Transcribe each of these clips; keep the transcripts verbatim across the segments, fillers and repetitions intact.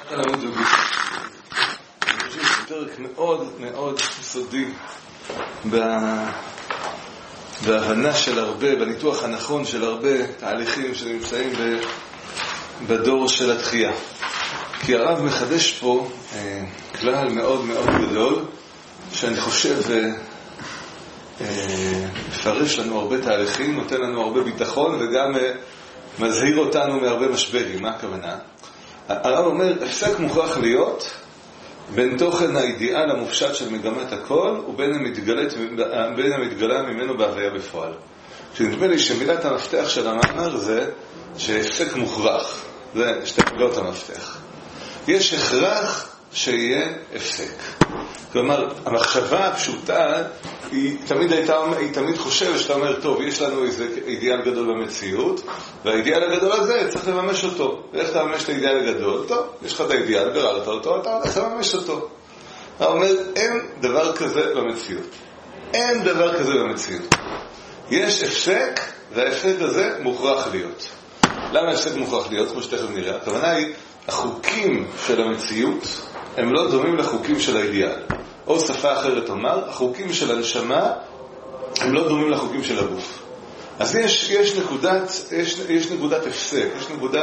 על עמוד זוגי. אני חושב שזה פרק מאוד מאוד סודי בהבנה של הרבה, בניתוח הנכון של הרבה תהליכים שנמצאים בדור של התחייה. כי הרב מחדש פה אה, כלל מאוד מאוד גדול, שאני חושב אה, מפרש לנו הרבה תהליכים, נותן לנו הרבה ביטחון וגם אה, מזהיר אותנו מהרבה משברים. מה הכוונה? הרב אומר, הפסק מוכרח להיות בין תוכן האידיאל המופשט של מגמת הכל ובין המתגלת, בין המתגלה ממנו בהוויה בפועל. שנדמה לי שמילת המפתח של המאמר זה שהפסק מוכרח. זה שתי מילות המפתח. יש הכרח שיהיה הפסק. כלומר, המחשבה הפשוטה היא תמיד הייתה, היא תמיד חושבת שאתה אומר, טוב, יש לנו איזה אידיאל גדול במציאות, והאידיאל הגדול הזה צריך לממש אותו. ואיך אתה ממש את האידיאל הגדול? טוב, יש לך את האידיאל, גררת אותו, אתה הולך לממש אותו. אתה אומר, אין דבר כזה במציאות. אין דבר כזה במציאות. יש הפסק, וההפסק הזה מוכרח להיות. למה ההפסק מוכרח להיות? כמו שתכף נראה. הכוונה היא, החוקים של המציאות הם לא דומים לחוקים של האידיאל. או שפה אחרת אומר, החוקים של הנשמה הם לא דומים לחוקים של הגוף. אז יש, יש נקודת, יש, יש נקודת הפסק, יש נקודה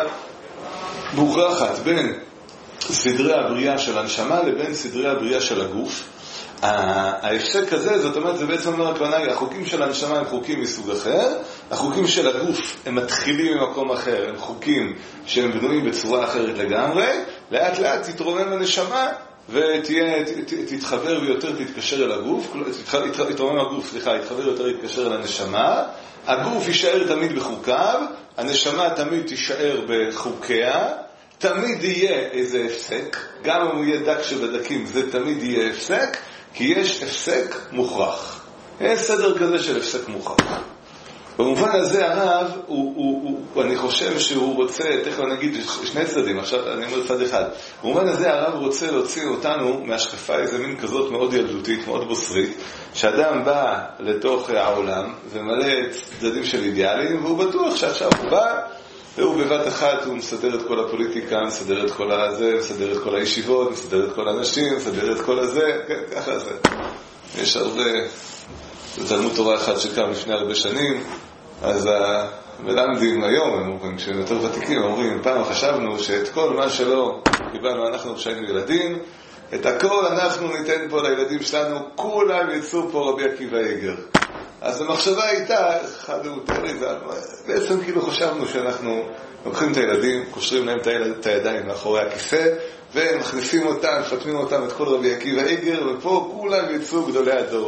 מוכרחת בין סדרי הבריאה של הנשמה לבין סדרי הבריאה של הגוף. ההפסק הזה, זאת אומרת, זה בעצם אומר הכוונה, החוקים של הנשמה הם חוקים מסוג אחר, החוקים של הגוף הם מתחילים ממקום אחר, הם חוקים שהם בנויים בצורה אחרת לגמרי, לאט לאט תתרומם הנשמה ותהיה, תתחבר ויותר תתקשר אל הגוף, תתרומם הגוף, סליחה, יתחבר יותר יתקשר אל הנשמה, הגוף יישאר תמיד בחוקיו, הנשמה תמיד תישאר בחוקיה, תמיד יהיה איזה הפסק, גם אם הוא יהיה דק שבדקים, זה תמיד יהיה הפסק, כי יש הפסק מוכרח. יש סדר כזה של הפסק מוכרח. במובן הזה הרב, הוא, הוא, הוא, אני חושב שהוא רוצה, תכף אני אגיד שני צדדים, עכשיו אני אומר צד אחד. במובן הזה הרב רוצה להוציא אותנו מהשקפה איזה מין כזאת מאוד ילדותית, מאוד בוסרית, שאדם בא לתוך העולם ומלא צדדים של אידיאלים, והוא בטוח שעכשיו הוא בא, והוא בבת אחת, הוא מסדר את כל הפוליטיקה, מסדר את כל הזה, מסדר את כל הישיבות, מסדר את כל האנשים, מסדר את כל הזה, כן, ככה זה. יש הרבה, זה תלמוד תורה אחד שקם לפני הרבה שנים, אז המלמדים היום, הם אומרים, כשהם יותר ותיקים, הם אומרים, פעם חשבנו שאת כל מה שלא קיבלנו אנחנו כשהיינו ילדים, את הכל אנחנו ניתן פה לילדים שלנו, כולם יצאו פה רבי עקיבא איגר. אז המחשבה הייתה, אחד האותרי, בעצם כאילו חשבנו שאנחנו לוקחים את הילדים, קושרים להם את הידיים מאחורי הכיסא, ומכניסים אותם, חתמים אותם את כל רבי עקיבא איגר, ופה כולם יצאו גדולי הדור.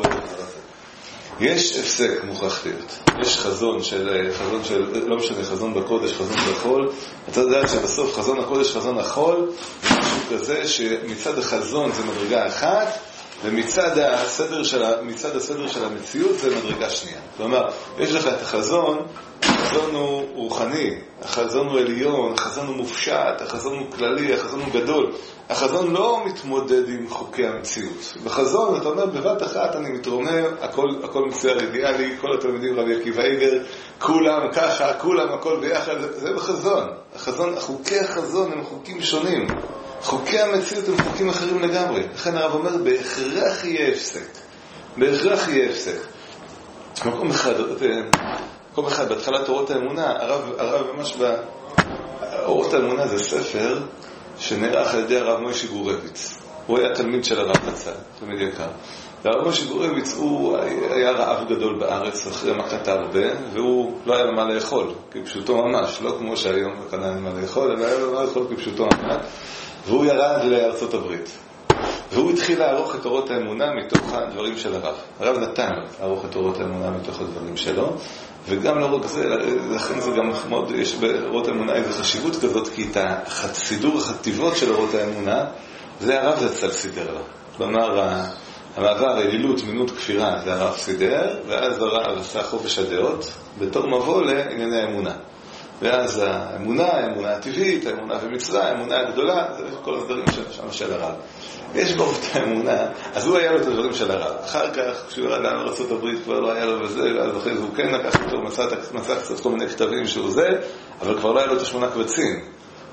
יש הפסק מוכרח להיות. יש חזון של, חזון של, לא משנה, חזון בקודש, חזון בחול. אתה יודע שבסוף חזון הקודש, חזון החול, זה משהו כזה שמצד החזון זה מדרגה אחת, ומצד הסדר של, מצד הסדר של המציאות זה מדרגה שנייה. כלומר, יש לך את החזון, החזון הוא רוחני, החזון הוא עליון, החזון הוא מופשט, החזון הוא כללי, החזון הוא גדול. החזון לא מתמודד עם חוקי המציאות. בחזון, אתה אומר, בבת אחת אני מתרומם, הכל, הכל מצייר אידיאלי, כל התלמידים רבי עקיבא איגר, כולם ככה, כולם, הכל ביחד, זה, זה בחזון. החזון, חוקי החזון הם חוקים שונים. חוקי המציאות הם חוקים אחרים לגמרי. לכן הרב אומר, בהכרח יהיה הפסק. בהכרח יהיה הפסק. מקום אחד, מקום אחד, בהתחלת אורות האמונה, הרב, הרב ממש ב... אורות האמונה זה ספר שנערך על ידי הרב מוישה גורביץ. הוא היה תלמיד של הרב נצל, תלמיד יקר. והרב מוישה גורביץ הוא היה רעב גדול בארץ אחרי מכת הרבה, והוא לא היה לו מה לאכול, כפשוטו ממש, לא כמו שהיום כאן אין מה לאכול, אלא היה לו מה לאכול כפשוטו ממש. והוא ירד לארצות הברית. והוא התחיל לערוך את אורות האמונה מתוך הדברים של הרב. הרב נתן לערוך את אורות האמונה מתוך הדברים שלו, וגם לא רק זה, לכן זה גם מאוד, יש באורות האמונה איזו חשיבות כזאת, כי את הסידור החטיבות של אורות האמונה, זה הרב זצ"ל סידר לה. כלומר, המעבר, אלילות, מינות, כפירה, זה הרב סידר, ואז הרב עשה חופש הדעות, בתור מבוא לענייני האמונה. ואז האמונה, האמונה הטבעית, האמונה ומצווה, האמונה הגדולה, זה כל הדברים שם של הרב. יש בו את האמונה, אז הוא היה לו את הדברים של הרב. אחר כך, כשהוא ירד לארצות הברית, כבר לא היה לו וזה, ואז אחרי זה הוא כן לקח אותו, מצא קצת כל מיני כתבים שהוא זה, אבל כבר לא היה לו את השמונה קבצים.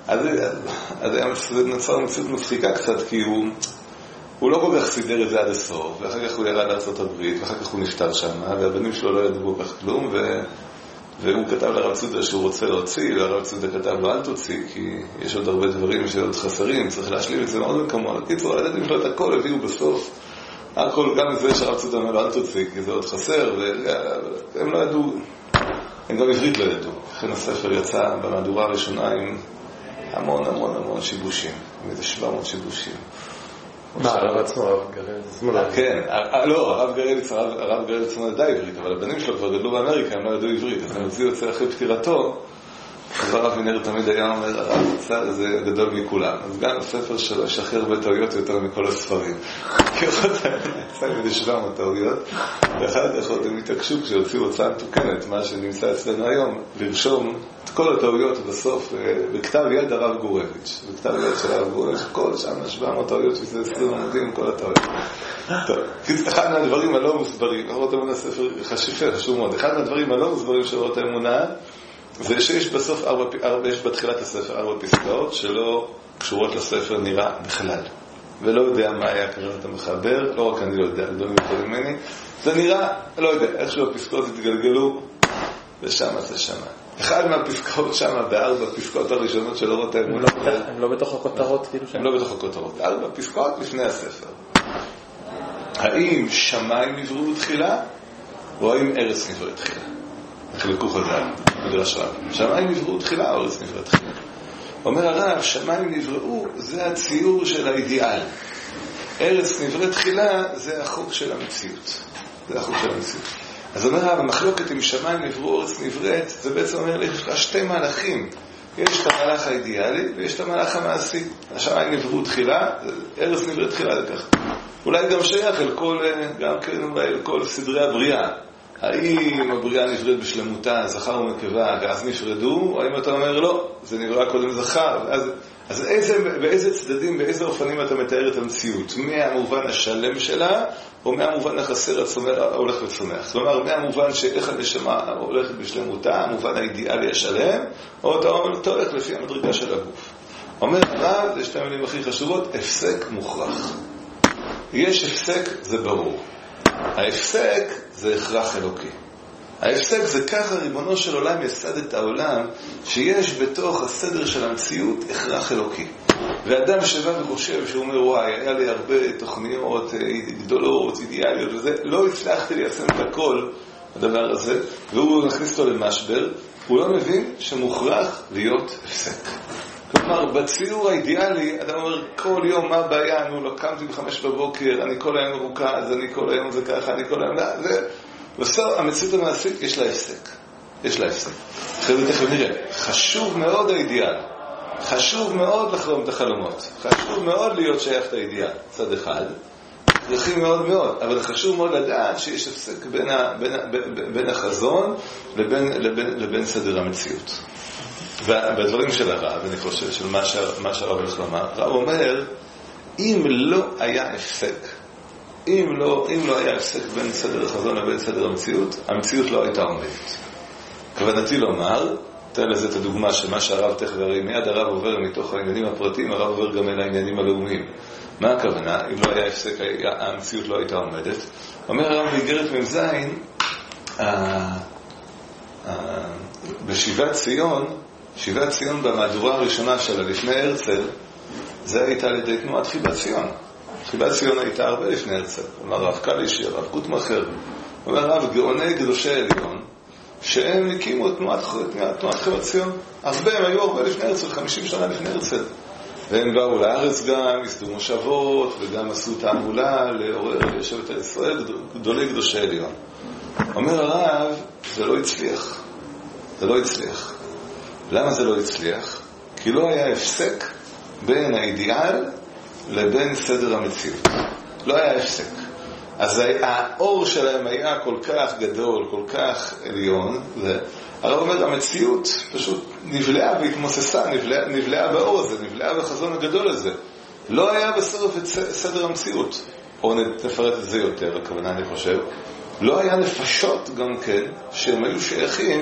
אז, אז, אז נוצר מציאות מצחיקה קצת, כי הוא, הוא לא כל כך סידר את זה עד הסוף, ואחר כך הוא ירד לארצות הברית, ואחר כך הוא נפטר שם, והבנים שלו לא ידעו כל כך כלום, ו... והוא כתב לרב צודה שהוא רוצה להוציא, והרב צודה כתב לו אל תוציא, כי יש עוד הרבה דברים שעוד חסרים, צריך להשלים את זה מאוד מקומות. קיצור, הילדים שלו את הכל הביאו בסוף. הכל, גם זה שהרב צודה אומר לו אל תוציא, כי זה עוד חסר, והם לא ידעו, הם גם עברית לא ידעו. לכן הספר יצא במהדורה הראשונה עם המון המון המון שיבושים, עם איזה שבע מאות שיבושים. מה, הרב עצמו, הרב גרל עצמו? כן, לא, הרב גרל עצמו ידע עברית, אבל הבנים שלו כבר גדלו באמריקה, הם לא ידעו עברית, אז הם הוציאו את זה אחרי פטירתו, אז הרב וינר תמיד היה אומר, הרב צד זה גדול מכולם, אז גם הספר שלו יש הכי הרבה טעויות יותר מכל הספרים, כי עוד יצא עם איזה שבע מאות טעויות, ואחר כך עוד הם התעקשו כשהוציאו הוצאה מתוקנת, מה שנמצא אצלנו היום, לרשום את כל הטעויות בסוף, בכתב יד הרב גורביץ', בכתב יד של הרב גורביץ', כל שם שבע מאות טעויות, שזה עשרים עמודים, כל הטעויות. טוב, אחד מהדברים הלא מוסברים, אורות אמונה ספר חשיפה, חשוב מאוד, אחד מהדברים הלא מוסברים של אורות האמונה, זה שיש בסוף ארבע, ארבע, יש בתחילת הספר ארבע פסקאות שלא קשורות לספר נראה בכלל. ולא יודע מה היה כוונת המחבר, לא רק אני לא יודע, גדולים יותר ממני. זה נראה, לא יודע, איכשהו הפסקאות התגלגלו, ושם זה שמה. אחד מהפסקאות שמה, בארבע פסקאות הראשונות של אורות האמונה. הם לא בתוך הכותרות, כאילו הם לא בתוך הכותרות. ארבע פסקאות לפני הספר. האם שמיים נבראו תחילה, או האם ארץ נבראה תחילה? חלקו חז"ל, מדרש רב. שמיים נבראו תחילה, או ארץ נבראה תחילה? אומר הרב, שמיים נבראו, זה הציור של האידיאל. ארץ נבראה תחילה, זה החוק של המציאות. זה החוק של המציאות. אז אומר הרב, המחלוקת עם שמיים נבראו, ארץ נבראת, זה בעצם אומר לך שתי מהלכים. יש את המהלך האידיאלי, ויש את המהלך המעשי. השמיים נבראו תחילה, ארץ נבראה תחילה זה ככה. אולי גם שייך אל כל, גם כן אולי אל כל סדרי הבריאה. האם הבריאה נבראת בשלמותה, זכר ונקבה, ואז נפרדו, או האם אתה אומר לא, זה נברא קודם זכר, אז, אז איזה, באיזה צדדים, באיזה אופנים אתה מתאר את המציאות? מהמובן השלם שלה, או מהמובן החסר הצומח, הולך וצומח? כלומר, מהמובן שאיך הנשמה הולכת בשלמותה, המובן האידיאלי השלם, או אתה אומר, אתה הולך לפי המדרגה של הגוף. אומר, מה, זה שתי המילים הכי חשובות, הפסק מוכרח. יש הפסק, זה ברור. ההפסק זה הכרח אלוקי. ההפסק זה ככה ריבונו של עולם יסד את העולם, שיש בתוך הסדר של המציאות הכרח אלוקי. ואדם שבא וחושב שהוא אומר וואי, היה לי הרבה תוכניות גדולות, אידיאליות וזה, לא הצלחתי ליישם את הכל הדבר הזה, והוא נכניס אותו למשבר, הוא לא מבין שמוכרח להיות הפסק. כלומר, בציור האידיאלי, אדם אומר, כל יום מה הבעיה? נו, לא קמתי בחמש בבוקר, אני כל היום מרוכז, אני כל היום זה ככה, אני כל היום... לא, זה... בסוף, המציאות המעשית, יש לה הפסק. יש לה הפסק. אחרי זה תכף נראה. חשוב מאוד האידיאל. חשוב מאוד לחלום את החלומות. חשוב מאוד להיות שייך את האידיאל. צד אחד. הכרחי מאוד מאוד. אבל חשוב מאוד לדעת שיש הפסק בין, ה... בין, ה... בין החזון לבין, לבין, לבין סדר המציאות. בדברים של הרב, אני חושב, של מה שהרב הולך לומר, הרב אומר, אם לא היה הפסק, אם לא, אם לא היה הפסק בין סדר החזון לבין סדר המציאות, המציאות לא הייתה עומדת. כוונתי לומר, תן לזה את הדוגמה שמה שהרב תכף הרי מיד הרב עובר מתוך העניינים הפרטיים, הרב עובר גם אל העניינים הלאומיים. מה הכוונה? אם לא היה הפסק, המציאות לא הייתה עומדת. אומר הרב באיגרת ממזין, בשיבת ציון, שיבת ציון במהדורה הראשונה שלה לפני הרצל, זה הייתה על ידי תנועת חיבת ציון. חיבת ציון הייתה הרבה לפני הרצל. כלומר, רב קלישי, רב גוטמכר, אומר רב גאוני קדושי עליון, שהם הקימו את תנועת, תנועת חיבת ציון. הרבה, הם היו הרבה לפני הרצל, חמישים שנה לפני הרצל. והם באו לארץ גם, הסדו מושבות, וגם עשו תעמולה לעורר לשבט ישראל, גדולי קדושי עליון. אומר הרב, זה לא הצליח. זה לא הצליח. למה זה לא הצליח? כי לא היה הפסק בין האידיאל לבין סדר המציאות. לא היה הפסק. אז האור שלהם היה כל כך גדול, כל כך עליון, הרב אומר, המציאות פשוט נבלעה והתמוססה, נבלעה, נבלעה באור הזה, נבלעה בחזון הגדול הזה. לא היה בסוף את סדר המציאות. או נפרט את זה יותר, הכוונה אני חושב. לא היה נפשות גם כן, שהם היו שייכים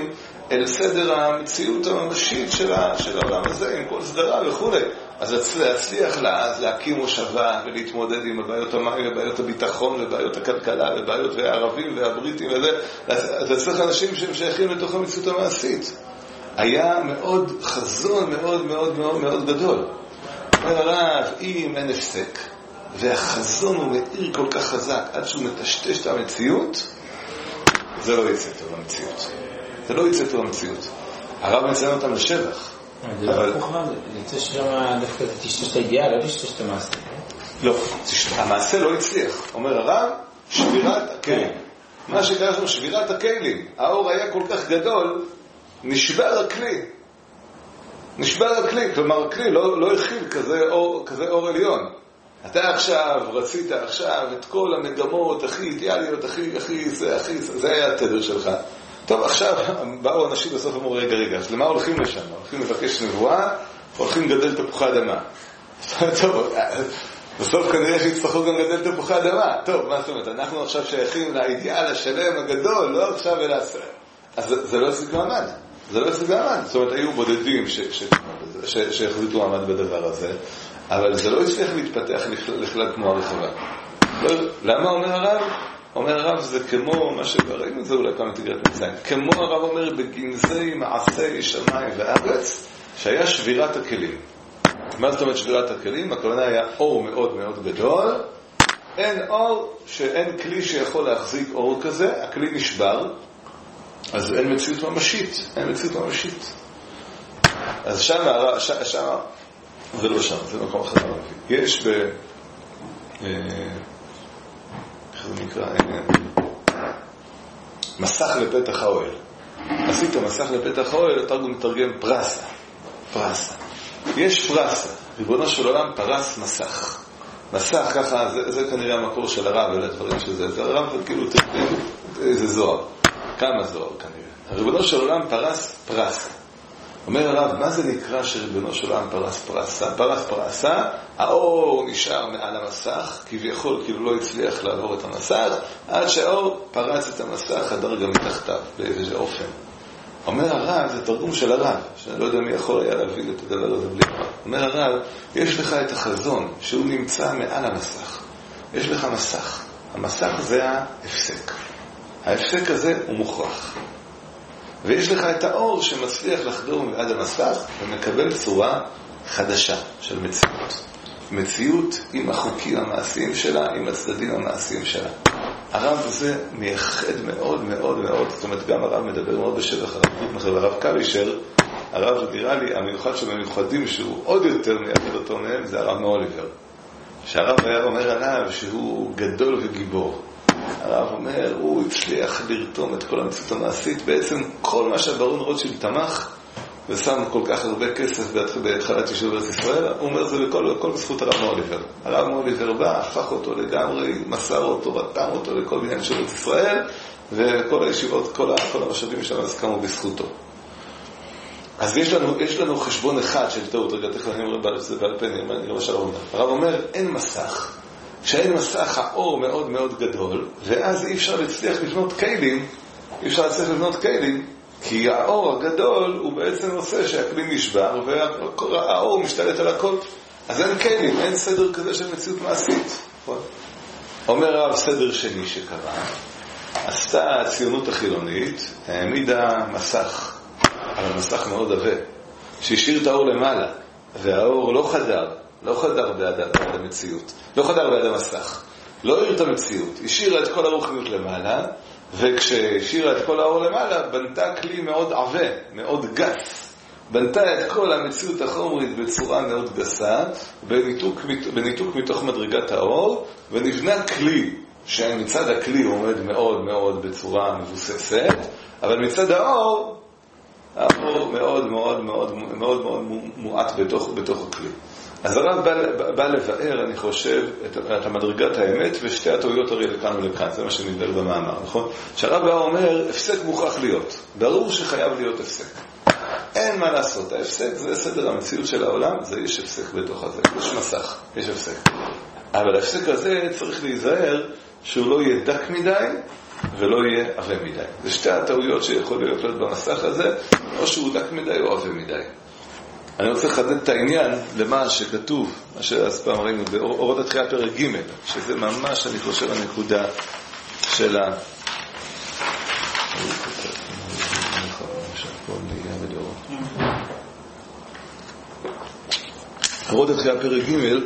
אל סדר המציאות הממשית של, ה, של העולם הזה, עם כל סדרה וכו'. אז להצליח לה, להקים מושבה ולהתמודד עם הבעיות המים ובעיות הביטחון ובעיות הכלכלה ובעיות והערבים והבריטים וזה, אז צריך אנשים שהם שייכים לתוך המציאות המעשית. היה מאוד חזון מאוד מאוד מאוד מאוד גדול. אומר הרב, אם אין הפסק והחזון הוא מאיר כל כך חזק עד שהוא מטשטש את המציאות, זה לא יצא טוב למציאות. זה לא יצא טוב למציאות. הרב מציין אותם לשבח. זה לא חוכמה, זה יצא שמה דווקא תשתש את הידיעה, לא תשתש את המעשה. לא, המעשה לא הצליח. אומר הרב, שבירת הכלים. מה שקרה שם, שבירת הכלים. האור היה כל כך גדול, נשבר הכלי. נשבר הכלי, כלומר הכלי לא, לא הכיל כזה אור, כזה אור עליון. אתה עכשיו, רצית עכשיו את כל המגמות הכי אידיאליות, הכי, הכי, זה, הכי, זה היה התדר שלך. טוב, עכשיו באו אנשים בסוף אמרו, רגע, רגע, אז למה הולכים לשם? הולכים לבקש נבואה, הולכים לגדל תפוחי אדמה. טוב, בסוף כנראה שיצטרכו גם לגדל תפוחי אדמה. טוב, מה זאת אומרת? אנחנו עכשיו שייכים לאידיאל השלם הגדול, לא עכשיו אלא עשרה. אז זה, זה לא יחזיק מעמד. זה לא יחזיק מעמד. זאת אומרת, היו בודדים ש, ש, ש, שיחזיקו מעמד בדבר הזה, אבל זה לא יצליח להתפתח לכלל כמו הרחבה. לא, למה אומר הרב? אומר הרב, זה כמו מה שראינו, זה אולי פעם תגרת מצרים, כמו הרב אומר בגנזי מעשי שמיים וארץ, שהיה שבירת הכלים. מה זאת אומרת שבירת הכלים? הכוונה היה אור מאוד מאוד גדול, אין אור, שאין כלי שיכול להחזיק אור כזה, הכלי נשבר, אז אין מציאות ממשית, אין מציאות ממשית. אז שם, שם, זה לא שם, זה מקום אחר. יש ב... איך זה נקרא? מסך לפתח האוהל. עשית מסך לפתח האוהל, התרגום מתרגם פרסה. פרסה. יש פרסה. ריבונו של עולם פרס מסך. מסך ככה, זה, זה כנראה המקור של הרב ולדברים של זה. זה הרב כאילו איזה זוהר. כמה זוהר כנראה. ריבונו של עולם פרס פרסה. אומר הרב, מה זה נקרא שריבונו של עולם פרס פרסה? פרס פרסה, האור נשאר מעל המסך, כביכול כאילו לא הצליח לעבור את המסך, עד שהאור פרץ את המסך, הדר גם מתחתיו, באיזה אופן. אומר הרב, זה תרגום של הרב, שאני לא יודע מי יכול היה להבין את הדבר הזה בלי הרב. אומר הרב, יש לך את החזון, שהוא נמצא מעל המסך. יש לך מסך. המסך זה ההפסק. ההפסק הזה הוא מוכרח. ויש לך את האור שמצליח לחדור מעד המסך ומקבל צורה חדשה של מציאות. מציאות עם החוקים המעשיים שלה, עם הצדדים המעשיים שלה. הרב הזה מייחד מאוד מאוד מאוד, זאת אומרת גם הרב מדבר מאוד בשבח הרב, הרב קלישר, הרב נראה לי המיוחד שבמיוחדים שהוא עוד יותר מייחד אותו מהם, זה הרב מאוליבר. שהרב היה אומר עליו שהוא גדול וגיבור. הרב אומר, הוא הצליח לרתום את כל המציאות המעשית, בעצם כל מה שהברון רוטשילד תמך ושם כל כך הרבה כסף בהתחלת יישוב ארץ ישראל, הוא אומר זה לכל, לכל בזכות הרב מאוליבר. הרב מאוליבר בא, הפך אותו לגמרי, מסר אותו, רתם אותו לכל בניין של ארץ ישראל, וכל הישיבות, כל, כל המשאבים שלנו אז קמו בזכותו. אז יש לנו, יש לנו חשבון אחד של טעות, רגע תכף אני אומר בעל פה, אני למשל אומר. הרב אומר, אין מסך. כשאין מסך האור מאוד מאוד גדול, ואז אי אפשר להצליח לבנות כלים, אי אפשר להצליח לבנות כלים, כי האור הגדול הוא בעצם עושה שהכלי נשבר, והאור משתלט על הכל. אז אין כלים, אין סדר כזה של מציאות מעשית. אומר הרב, סדר שני שקרה, עשתה הציונות החילונית, העמידה מסך, אבל מסך מאוד עבה, שהשאיר את האור למעלה, והאור לא חדר, לא חדר בעד המציאות, לא חדר בעד המסך, לא העיר את המציאות, השאירה את כל הרוחניות למעלה, וכשהשאירה את כל האור למעלה, בנתה כלי מאוד עבה, מאוד גס, בנתה את כל המציאות החומרית בצורה מאוד גסה, בניתוק, בניתוק מתוך מדרגת האור, ונבנה כלי, שמצד הכלי הוא עומד מאוד מאוד בצורה מבוססת, אבל מצד האור, האור מאוד מאוד מאוד מאוד מאוד מועט בתוך, בתוך הכלי. אז הרב בא, בא לבאר, אני חושב, את, את המדרגת האמת, ושתי הטעויות הרי לכאן ולכאן, זה מה שנדבר במאמר, נכון? שהרב בא אומר, הפסק מוכרח להיות. ברור שחייב להיות הפסק. אין מה לעשות, ההפסק זה סדר המציאות של העולם, זה יש הפסק בתוך הזה, יש מסך, יש הפסק. אבל ההפסק הזה צריך להיזהר שהוא לא יהיה דק מדי, ולא יהיה עבה מדי. זה שתי הטעויות שיכול להיות במסך הזה, או שהוא דק מדי או עבה מדי. אני רוצה לחדד את העניין למה שכתוב, מה שאז פעם ראינו באורות התחייה פרק ג', שזה ממש, אני חושב, הנקודה של ה... אורות התחייה פרק ג'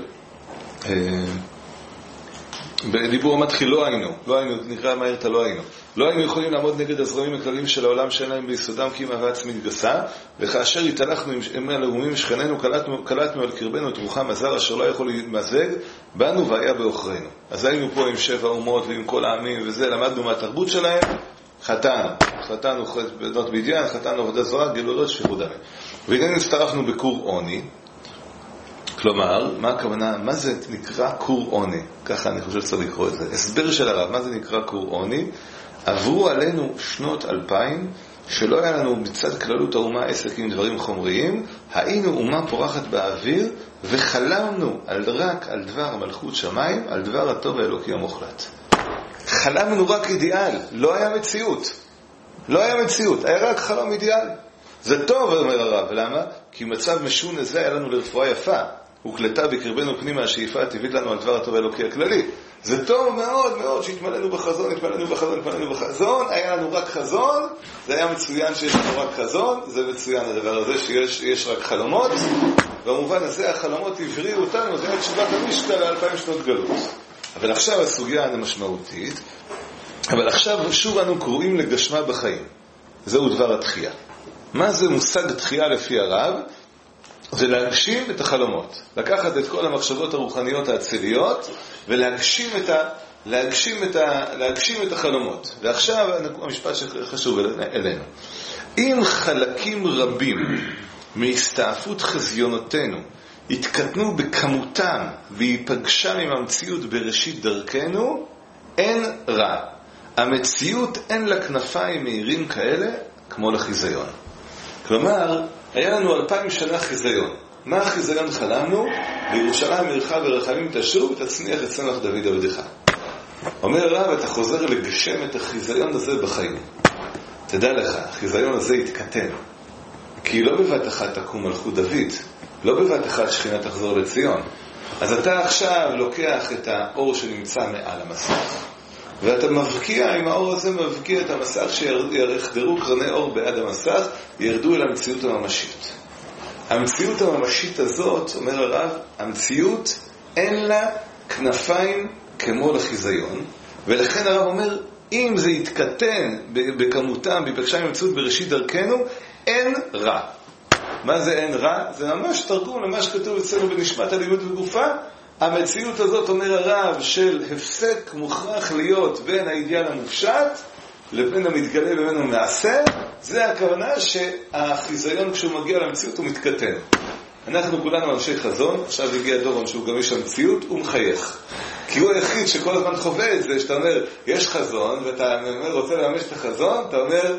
בדיבור המתחיל לא היינו, לא היינו, נקרא מהר את הלא היינו. לא היינו יכולים לעמוד נגד הזרמים הכלליים של העולם שאין להם ביסודם קימה ועצמית גסה, וכאשר התהלכנו עם הלאומים שכננו, קלטנו, קלטנו על קרבנו את רוחם הזר אשר לא יכול להתמזג, באנו והיה באוכרנו. אז היינו פה עם שבע אומות ועם כל העמים וזה, למדנו מהתרבות שלהם, חתנו, חתנו בנות בדיין, חתנו עבודה זרה, גילולות שפיכות דמים. והנה הצטרפנו בקור עוני, כלומר, מה הכוונה, מה זה נקרא קור עוני? ככה אני חושב שצריך לקרוא את זה. הסבר של הרב, מה זה נקרא קור עוני? עברו עלינו שנות אלפיים, שלא היה לנו מצד כללות האומה עסק עם דברים חומריים, היינו אומה פורחת באוויר, וחלמנו על רק על דבר מלכות שמיים, על דבר הטוב האלוקי המוחלט. חלמנו רק אידיאל, לא היה מציאות. לא היה מציאות, היה רק חלום אידיאל. זה טוב, אומר הרב, ולמה? כי מצב משון הזה היה לנו לרפואה יפה. הוקלטה בקרבנו פנימה השאיפה הטבעית לנו על דבר הטוב האלוקי הכללי. זה טוב מאוד מאוד שהתמלאנו בחזון, התמלאנו בחזון, התמלאנו בחזון, היה לנו רק חזון, זה היה מצוין שיש לנו רק חזון, זה מצוין הדבר הזה שיש יש רק חלומות, במובן הזה החלומות הבריאו אותנו, זה היה תשובת המשקל לאלפיים שנות גלות. אבל עכשיו הסוגיה המשמעותית, אבל עכשיו שוב אנו קוראים לגשמה בחיים. זהו דבר התחייה. מה זה מושג תחייה לפי הרב? זה להגשים את החלומות. לקחת את כל המחשבות הרוחניות האציליות ולהגשים את ה... להגשים את ה... להגשים את החלומות. ועכשיו המשפט שחשוב אלינו. אם חלקים רבים מהסתעפות חזיונותינו התקטנו בכמותם והיפגשם עם המציאות בראשית דרכנו, אין רע. המציאות אין לה כנפיים מהירים כאלה כמו לחיזיון. כלומר, היה לנו אלפיים שנה חיזיון. מה החיזיון חלמנו? בירושלים עירך ורחמים תשוב ותצניח את צמח דוד עבדך. אומר הרב, אתה חוזר לגשם את החיזיון הזה בחיים. תדע לך, החיזיון הזה יתקטן. כי לא בבת אחת תקום מלכות דוד, לא בבת אחת שכינה תחזור לציון. אז אתה עכשיו לוקח את האור שנמצא מעל המסך, ואתה מבקיע, עם האור הזה מבקיע את המסך, שיחדרו קרני אור בעד המסך, ירדו אל המציאות הממשית. המציאות הממשית הזאת, אומר הרב, המציאות אין לה כנפיים כמו לחיזיון, ולכן הרב אומר, אם זה יתקטן בכמותם, בפגשיים המציאות בראשית דרכנו, אין רע. מה זה אין רע? זה ממש תרגום למה שכתוב אצלנו בנשמת הלימוד וגופה. המציאות הזאת, אומר הרב, של הפסק מוכרח להיות בין האידיאל המופשט לבין המתגלה ובין המעשה, זה הכוונה שהחיזיון כשהוא מגיע למציאות הוא מתקטן. אנחנו כולנו אנשי חזון, עכשיו הגיע דורון שהוא גם יש המציאות, הוא מחייך. כי הוא היחיד שכל הזמן חווה את זה, שאתה אומר, יש חזון, ואתה רוצה להמש את החזון, אתה אומר,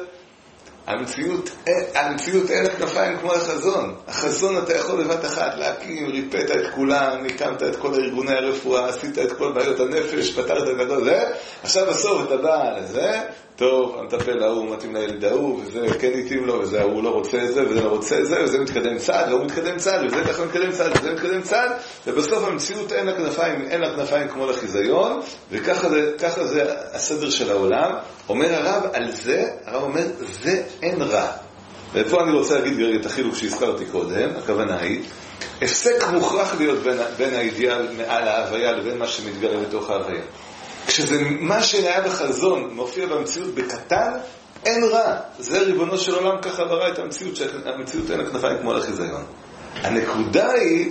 המציאות, המציאות אין הכנפיים כמו החזון. החזון אתה יכול בבת אחת להקים, ריפאת את כולם, הקמת את כל ארגוני הרפואה, עשית את כל בעיות הנפש, פתרת את הכל זה. עכשיו בסוף אתה בא לזה, טוב, המטפל ההוא מתאים לילד ההוא, וזה כן התאים לו, וזה הוא לא רוצה את זה, וזה לא רוצה את זה, וזה מתקדם צעד, והוא מתקדם צעד, וזה ככה מתקדם צעד, וזה מתקדם צעד, ובסוף המציאות אין לה כנפיים, אין לה כנפיים כמו לחיזיון, וככה זה, ככה זה הסדר של העולם. אומר הרב על זה, הרב אומר, זה אין רע. ופה אני רוצה להגיד ברגע את החילוק שהזכרתי קודם, הכוונה היא, הפסק מוכרח להיות בין, בין האידיאל מעל ההוויה לבין מה שמתגלה בתוך ההוויה. כשזה מה שהיה בחזון מופיע במציאות בקטן, אין רע. זה ריבונו של עולם ככה ברא את המציאות, שהמציאות אין הכנפיים כמו לחיזיון. הנקודה היא,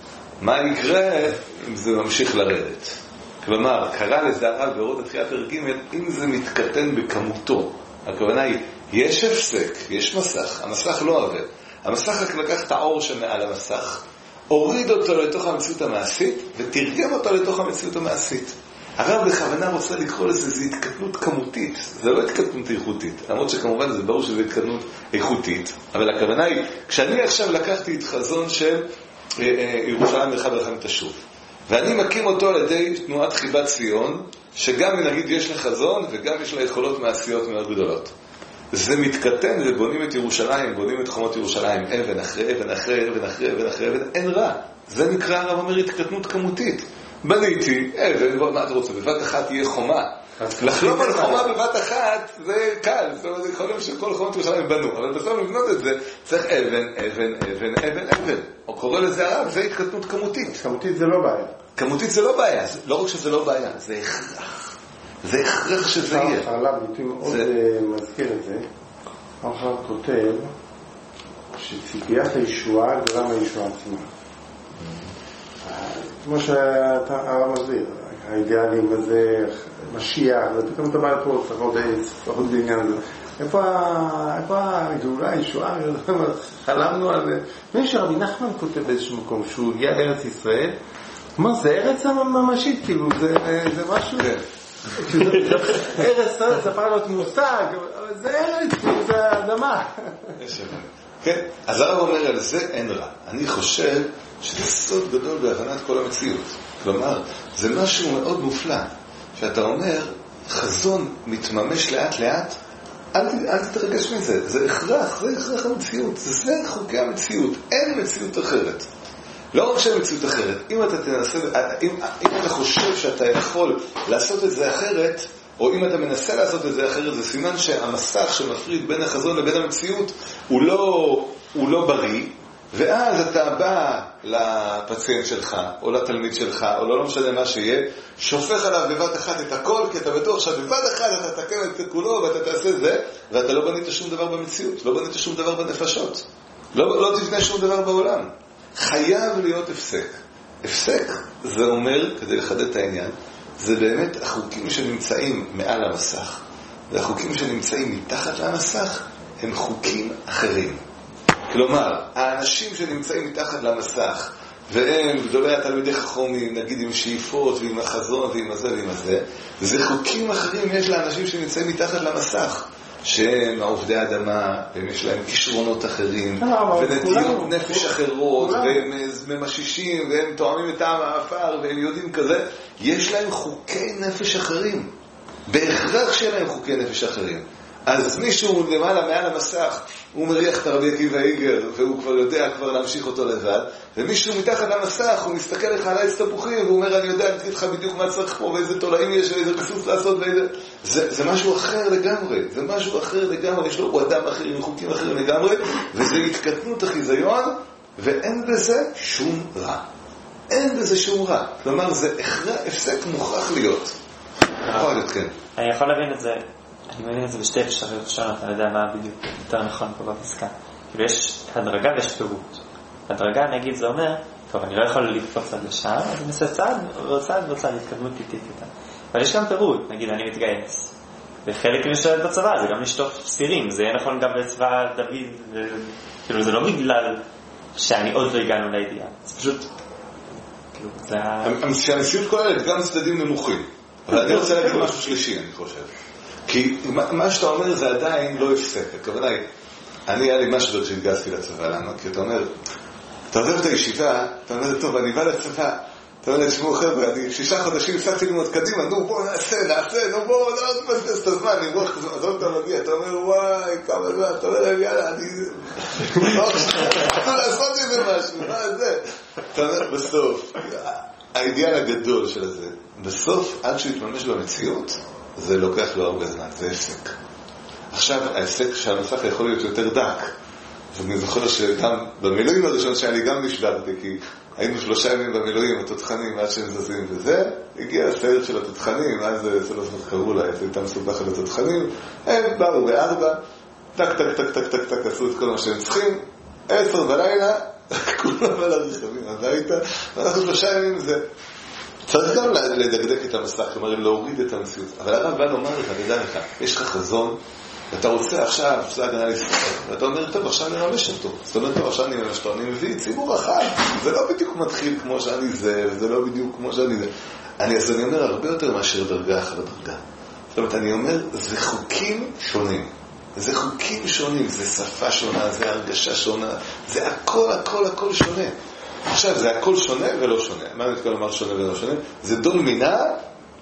מה יקרה אם זה ממשיך לרדת? כלומר, קרא לזה הרב באורות התחייה פרק ג', אם זה מתקטן בכמותו. הכוונה היא, יש הפסק, יש מסך, המסך לא עובד. המסך רק לקח את האור שמעל המסך, הוריד אותו לתוך המציאות המעשית, ותרגם אותו לתוך המציאות המעשית. הרב בכוונה רוצה לקרוא לזה, זה התקטנות כמותית, זה לא התקטנות איכותית, למרות שכמובן זה ברור שזה התקטנות איכותית, אבל הכוונה היא, כשאני עכשיו לקחתי את חזון של ירושלים עירך ורחמים תשוב, ואני מקים אותו על ידי תנועת חיבת ציון, שגם אם נגיד יש לה חזון וגם יש לה יכולות מעשיות מאוד גדולות. זה מתקטן ובונים את ירושלים, בונים את חומות ירושלים, אבן אחרי אבן אחרי אבן אחרי אבן אחרי אבן, אין רע. זה נקרא, הרב אומר, התקטנות כמותית. בניתי אבן, מה אתה רוצה? בבת אחת תהיה חומה. לחלום על חומה בבת אחת זה קל, זאת אומרת, זה יכולים שכל חומות ירושלים בנו, אבל בסוף לבנות את זה צריך אבן, אבן, אבן, אבן, אבן. או קורא לזה הרב, זה התקטנות כמותית. כמותית זה לא בעיה. כמותית זה לא בעיה, לא רק שזה לא בעיה, זה הכרח. זה הכרח שזה יהיה. חרל"ב ביטוי מאוד מזכיר את זה. הרב כותב שציפיית הישועה גרם הישועה עצמה. כמו שאתה הרב מסביר, האידיאלים הזה, משיח, ופתאום אתה בא לפה, לפחות בעניין הזה. איפה הגאולה, הישועה? חלמנו על זה. מי שרבי נחמן כותב באיזשהו מקום, שהוא הגיע לארץ ישראל, מה זה ארץ הממשית, כאילו, זה משהו... ארץ, זה פעם להיות מושג, אבל זה ארץ, זה אדמה. כן, אז הרב אומר על זה אין רע. אני חושב שזה סוד גדול בהבנת כל המציאות. כלומר, זה משהו מאוד מופלא, שאתה אומר, חזון מתממש לאט לאט, אל, אל תתרגש מזה, זה הכרח, זה הכרח המציאות, זה חוקי המציאות, אין מציאות אחרת. לא רק שהמציאות אחרת, אם אתה תנסה, אם, אם אתה חושב שאתה יכול לעשות את זה אחרת, או אם אתה מנסה לעשות את זה אחרת, זה סימן שהמסך שמפריד בין החזון לבין המציאות הוא לא, הוא לא בריא, ואז אתה בא לפציינט שלך, או לתלמיד שלך, או לא, לא משנה מה שיהיה, שופך עליו בבת אחת את הכל, כי אתה בטוח שבבת אחת אתה תקם את כולו ואתה תעשה זה, ואתה לא בנית שום דבר במציאות, לא בנית שום דבר בנפשות, לא, לא תבנה שום דבר בעולם. חייב להיות הפסק. הפסק זה אומר, כדי לחדד את העניין, זה באמת החוקים שנמצאים מעל המסך, והחוקים שנמצאים מתחת למסך הם חוקים אחרים. כלומר, האנשים שנמצאים מתחת למסך, והם גדולי התלמידי חכמים, נגיד עם שאיפות ועם החזון ועם הזה ועם הזה, זה חוקים אחרים יש לאנשים שנמצאים מתחת למסך, שהם עובדי אדמה, והם יש להם כישרונות אחרים, ונטיות נפש אחרות, והם ממשישים, והם תואמים את טעם האפר, והם יודעים כזה, יש להם חוקי נפש אחרים. בהכרח שיהיה להם חוקי נפש אחרים. אז מישהו למעלה מעל המסך, הוא מריח את הרבי עקיבא איגר, והוא כבר יודע כבר להמשיך אותו לבד, ומישהו מתחת למסך, הוא מסתכל לך על העץ תפוחים, והוא אומר, אני יודע להגיד לך בדיוק מה צריך פה, ואיזה תולעים יש, ואיזה כסוף לעשות, ואיזה... זה, זה משהו אחר לגמרי, זה משהו אחר לגמרי, יש לו הוא אדם אחר עם חוקים אחרים לגמרי, וזה התקטנות החיזיון, ואין בזה שום רע. אין בזה שום רע. כלומר, זה הפסק מוכרח להיות. מוכרח להיות, כן. אני יכול להבין את זה, אני מבין את זה בשתי אפשרויות שונות, אני יודע מה בדיוק יותר נכון פה בפסקה. כאילו יש הדרגה ויש פירוט. הדרגה, נגיד, זה אומר, טוב, אני לא יכול לקפוץ עד לשם, אז אני עושה צעד, ועוצד, ועוצד, התקדמות איטית איתה. אבל יש גם פירוט, נגיד, אני מתגייס. וחלק משתלט בצבא, זה גם לשטוף סירים, זה יהיה נכון גם בצבא דוד, ו... כאילו, זה לא בגלל שאני עוד לא הגענו לידיעה. זה פשוט, כאילו, זה... המציאות כוללת גם צדדים נמוכים. אבל אני רוצה להגיד משהו שלישי, אני חושב. כי מה שאתה אומר זה עדיין לא הפסק. הכוונה היא, אני היה לי משהו שהתגייסתי לצבא, למה? כי אתה אומר, אתה עוזב את הישיבה, אתה אומר, טוב, אני בא לצבא, אתה אומר, תשמעו חבר'ה, אני שישה חודשים הפסקתי ללמוד קדימה, נו בואו נעשה, נעשה, נו בואו, לא תבזבז את הזמן, נמרוח את הזמן, אתה מגיע, אתה אומר, וואי, כמה זמן, אתה אומר, יאללה, אני... לא לעשות את זה משהו, מה זה? אתה אומר, בסוף, האידיאל הגדול של זה, בסוף, עד שהוא יתממש במציאות, זה לוקח לו הרבה זמן, זה הפסק. עכשיו, ההפסק שהמסך יכול להיות יותר דק. ואני זוכר שגם במילואים הראשון שאני גם נשברתי, כי היינו שלושה ימים במילואים, התותחנים, עד שהם זזים וזה, הגיע הסיירת של התותחנים, אז שלוש קראו לה, הייתה מסובך על התותחנים, הם באו בארבע, טק טק טק טק טק טק, עשו את כל מה שהם צריכים, עשר בלילה, כולם על הרכבים הביתה, ואנחנו שלושה ימים זה. צריך גם לדקדק את המסך, כלומר להוריד את המציאות. אבל הרב בא לומר לך, תדע לך, יש לך חזון, ואתה רוצה עכשיו, זה הגנה לישראל, ואתה אומר, טוב, עכשיו אני ממש אותו. זאת אומרת, טוב, עכשיו אני ממש אותו, אני מביא ציבור רחב. זה לא בדיוק מתחיל כמו שאני זה, וזה לא בדיוק כמו שאני זה. אני, אז אני אומר, הרבה יותר מאשר דרגה אחר דרגה. זאת אומרת, אני אומר, זה חוקים שונים. זה חוקים שונים, זה שפה שונה, זה הרגשה שונה, זה הכל, הכל, הכל שונה. עכשיו, זה הכל שונה ולא שונה. מה אני מתכוון לומר שונה ולא שונה? זה דול מינה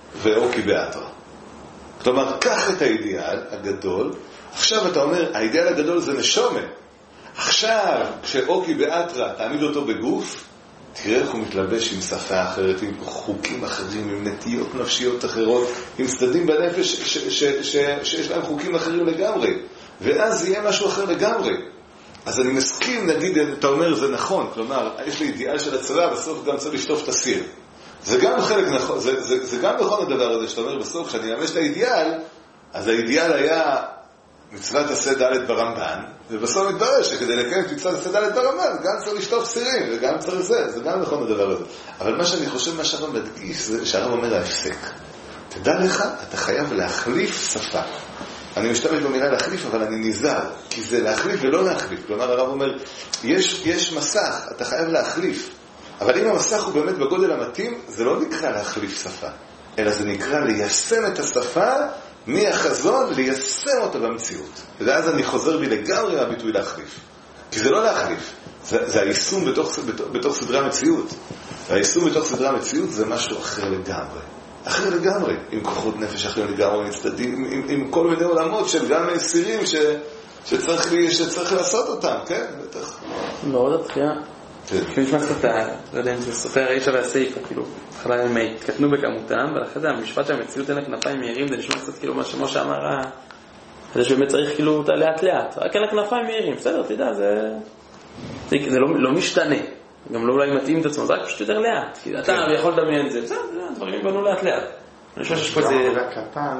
ואוקי באתרא. כלומר, קח את האידיאל הגדול, עכשיו אתה אומר, האידיאל הגדול זה נשומה. עכשיו, כשאוקי באתרא, תעמיד אותו בגוף, תראה איך הוא מתלבש עם שפה אחרת, עם חוקים אחרים, עם נטיות נפשיות אחרות, עם צדדים בנפש ש- ש- ש- ש- שיש להם חוקים אחרים לגמרי. ואז יהיה משהו אחר לגמרי. אז אני מסכים, נגיד, אתה אומר, זה נכון, כלומר, יש לי אידיאל של הצבא, בסוף גם צריך לשטוף את הסיר. זה גם חלק נכון, זה, זה, זה גם נכון הדבר הזה, שאתה אומר בסוף, כשאני אמש את האידיאל, אז האידיאל היה מצוות עשה ד' ברמב"ן, ובסוף מתברר שכדי לקיים את מצוות עשה ד' ברמב"ן, גם צריך לשטוף סירים, וגם צריך זה, זה גם נכון הדבר הזה. אבל מה שאני חושב, מה שהרב מדגיש, זה שהרב אומר ההפסק. תדע לך, אתה חייב להחליף שפה. אני משתמש במילה להחליף, אבל אני נזהר, כי זה להחליף ולא להחליף. כלומר, הרב אומר, יש, יש מסך, אתה חייב להחליף. אבל אם המסך הוא באמת בגודל המתאים, זה לא נקרא להחליף שפה, אלא זה נקרא ליישם את השפה מהחזון, ליישם אותה במציאות. ואז אני חוזר בי לגמרי מהביטוי להחליף. כי זה לא להחליף, זה, זה היישום בתוך, בתוך, בתוך סדרי המציאות. והיישום בתוך סדרי המציאות זה משהו אחר לגמרי. אחר לגמרי, עם כוחות נפש אחרים לגמרי, עם צדדים, עם, עם, עם כל מיני עולמות של גם סירים ש, שצריך, לי, שצריך לעשות אותם, כן? בטח. מאוד התחייה. כי נשמע קצת, לא יודע אם זה סופר אישה והסעיפה, כאילו, התחלה הם התקטנו בכמותם, ולאחרי זה המשפט שהמציאות אין לה כנפיים מהירים, זה נשמע קצת כאילו מה שמו שאמר, זה שבאמת צריך כאילו אותה לאט לאט, רק אין לה כנפיים מהירים, בסדר, תדע, זה, זה, זה לא, לא משתנה, גם לא אולי מתאים את עצמו, זה רק פשוט יותר לאט, כי אתה יכול לדמיין את זה, בסדר, דברים בנו לאט לאט. אני חושב שיש פה איזה... זה קטן,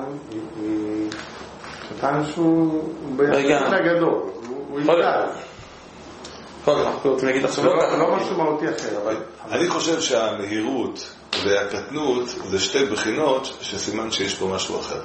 קטן שהוא ביחד הגדול, הוא איתר. אנחנו רוצים להגיד עכשיו לא משהו מהותי אחר, אבל... אני חושב שהמהירות והקטנות זה שתי בחינות שסימן שיש פה משהו אחר.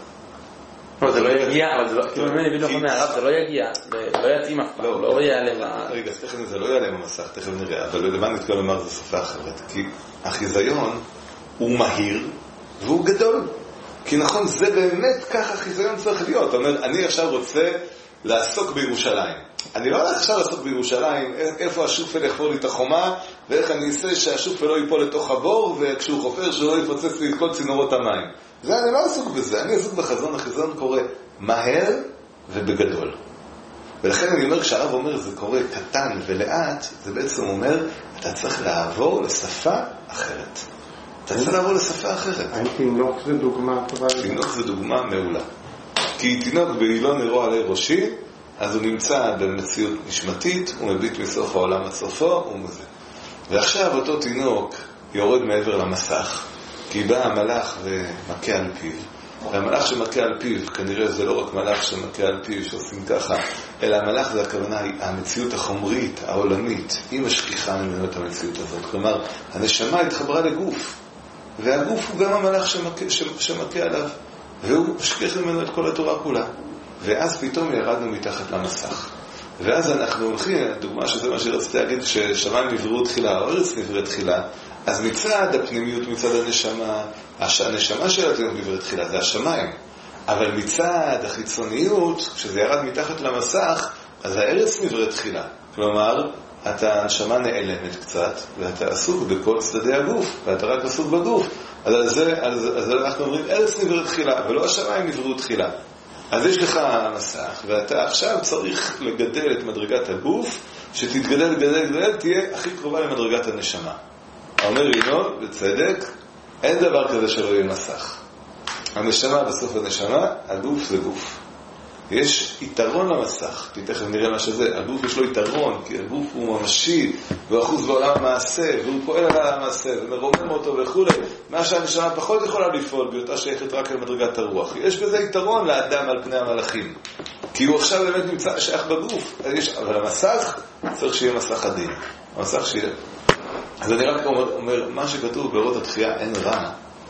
זה לא יגיע, אבל זה לא... כאילו ממני בדיוק מהרב, זה לא יגיע, זה לא יתאים אף פעם, לא יעלה... רגע, תכף זה לא יעלה במסך, תכף נראה, אבל למה נתקל לומר זה שפה אחרת? כי החיזיון הוא מהיר והוא גדול. כי נכון, זה באמת ככה החיזיון צריך להיות. אתה אומר, אני עכשיו רוצה לעסוק בירושלים. אני לא הולך עכשיו לעסוק בירושלים, איפה השופל יחפור לי את החומה, ואיך אני אעשה שהשופל לא ייפול לתוך הבור, וכשהוא חופר שלא יפוצץ לי את כל צינורות המים. זה אני לא עסוק בזה, אני עסוק בחזון, החזון קורה מהר ובגדול. ולכן אני אומר, כשהרב אומר זה קורה קטן ולאט, זה בעצם אומר, אתה צריך לעבור לשפה אחרת. אתה צריך לעבור לשפה אחרת. האם תינוק זה דוגמה טובה? תינוק זה דוגמה מעולה. כי תינוק באילון נרו עלי ראשי, אז הוא נמצא במציאות נשמתית, הוא מביט מסוף העולם עד סופו, הוא מזה. ועכשיו אותו תינוק יורד מעבר למסך, כי בא המלאך ומכה על פיו. והמלאך שמכה על פיו, כנראה זה לא רק מלאך שמכה על פיו שעושים ככה, אלא המלאך זה הכוונה, המציאות החומרית, העולמית, היא משכיחה ממנו את המציאות הזאת. כלומר, הנשמה התחברה לגוף, והגוף הוא גם המלאך שמכה, שמכה עליו, והוא משכיח ממנו את כל התורה כולה. ואז פתאום ירדנו מתחת למסך. ואז אנחנו הולכים, דוגמה שזה מה שרציתי להגיד, ששמיים נבראו תחילה, הארץ נבראה תחילה, אז מצד הפנימיות, מצד הנשמה, הנשמה של התינוק נבראה תחילה, זה השמיים. אבל מצד החיצוניות, כשזה ירד מתחת למסך, אז הארץ נבראה תחילה. כלומר, אתה הנשמה נעלמת קצת, ואתה עסוק בכל צדדי הגוף, ואתה רק עסוק בגוף. אז על זה, על זה, אז אנחנו אומרים, ארץ נבראה תחילה, ולא השמיים נבראו תחילה. אז יש לך מסך, ואתה עכשיו צריך לגדל את מדרגת הגוף, שתתגדל, גדל, גדל, תהיה הכי קרובה למדרגת הנשמה. אומר ינון, בצדק, אין דבר כזה שלא יהיה מסך. הנשמה בסוף הנשמה, הגוף זה גוף. יש יתרון למסך, כי תכף נראה מה שזה. הגוף יש לו יתרון, כי הגוף הוא ממשי, והוא אחוז בעולם המעשה, והוא פועל על המעשה, ומרומם אותו וכו'. מה שהנשמה פחות יכולה לפעול, בהיותה שייכת רק למדרגת הרוח. יש בזה יתרון לאדם על פני המלאכים. כי הוא עכשיו באמת נמצא שייך בגוף. יש, אבל המסך, צריך שיהיה מסך עדין. המסך שיהיה. אז אני רק אומר, אומר מה שכתוב באורות התחייה אין רע.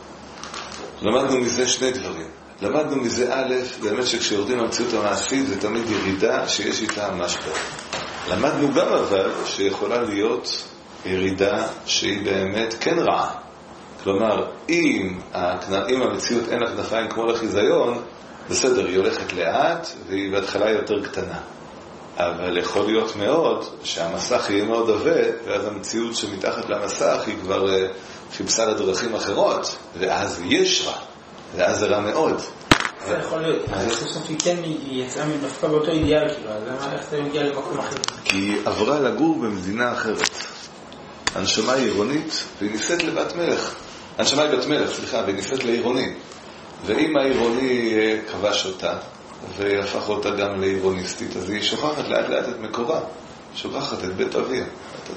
למדנו מזה שני דברים. למדנו מזה א', באמת שכשיורדים למציאות המעשית זה תמיד ירידה שיש איתה משבר. למדנו גם אבל שיכולה להיות ירידה שהיא באמת כן רעה. כלומר, אם, אם המציאות אין לה כנפיים כמו לחיזיון, בסדר, היא הולכת לאט והיא בהתחלה יותר קטנה. אבל יכול להיות מאוד שהמסך יהיה מאוד עבה, ואז המציאות שמתחת למסך היא כבר חיפשה לדרכים אחרות, ואז יש רע. ואז זה רע מאוד. זה יכול להיות, אז יש לסוף היא כן יצאה מדווקא באותו אידיאל כאילו, אז למה איך זה מגיע למקום אחר? כי היא עברה לגור במדינה אחרת. הנשמה היא עירונית, והיא ניסית לבת מלך. הנשמה היא בת מלך, סליחה, והיא ניסית לעירוני. ואם העירוני כבש אותה, והפך אותה גם לעירוניסטית, אז היא שוכחת לאט לאט את מקורה. שוכחת את בית אביה.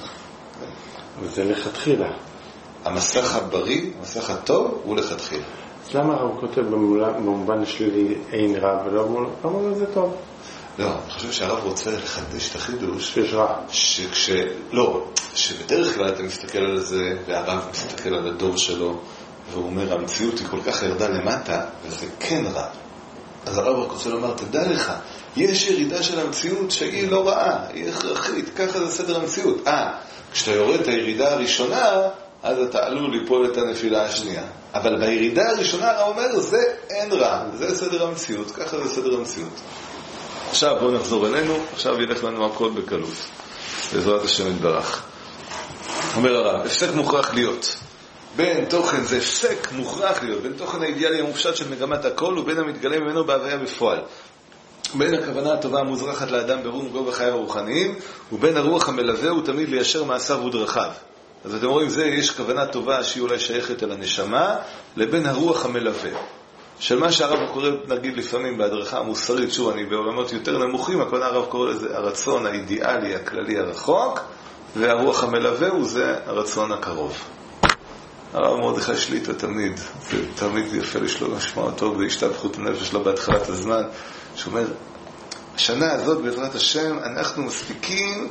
וזה לכתחילה. המסך הבריא, המסך הטוב, הוא לכתחילה. אז למה הוא כותב במובן שלי אין רע, ולא אומר זה טוב? לא, אני חושב שהרב רוצה לחדש את החידוש. שיש רע. שכש... לא, שבדרך כלל אתה מסתכל על זה, והרב מסתכל על הדור שלו, והוא אומר, המציאות היא כל כך ירדה למטה, וזה כן רע. אז הרב רק רוצה לומר, תדע לך, יש ירידה של המציאות שהיא לא רעה, היא הכרחית, ככה זה סדר המציאות. אה, כשאתה יורד את הירידה הראשונה, אז אתה עלול ליפול את הנפילה השנייה. אבל בירידה הראשונה הרב אומר, זה אין רע, זה סדר המציאות, ככה זה סדר המציאות. עכשיו בואו נחזור אלינו, עכשיו ילך לנו הכל בקלות, בעזרת השם יתברך. אומר הרב, הפסק מוכרח להיות. בין תוכן, זה הפסק מוכרח להיות, בין תוכן האידיאלי המופשט של מגמת הכל, ובין המתגלה ממנו בהוויה בפועל. בין הכוונה הטובה המוזרחת לאדם ברום גובה חייו הרוחניים, ובין הרוח המלווה הוא תמיד ליישר מעשיו ודרכיו. אז אתם רואים, זה יש כוונה טובה שהיא אולי שייכת אל הנשמה, לבין הרוח המלווה. של מה שהרב קורא, נגיד לפעמים בהדרכה המוסרית, שוב, אני בעולמות יותר נמוכים, הכוונה הרב קורא לזה הרצון האידיאלי, הכללי, הרחוק, והרוח המלווה הוא זה הרצון הקרוב. הרב מרדכי שליט"א תמיד, זה תמיד יפה לשלו לשמוע אותו בהשתבחות הנפש שלו בהתחלת הזמן, שאומר, השנה הזאת בעזרת השם אנחנו מספיקים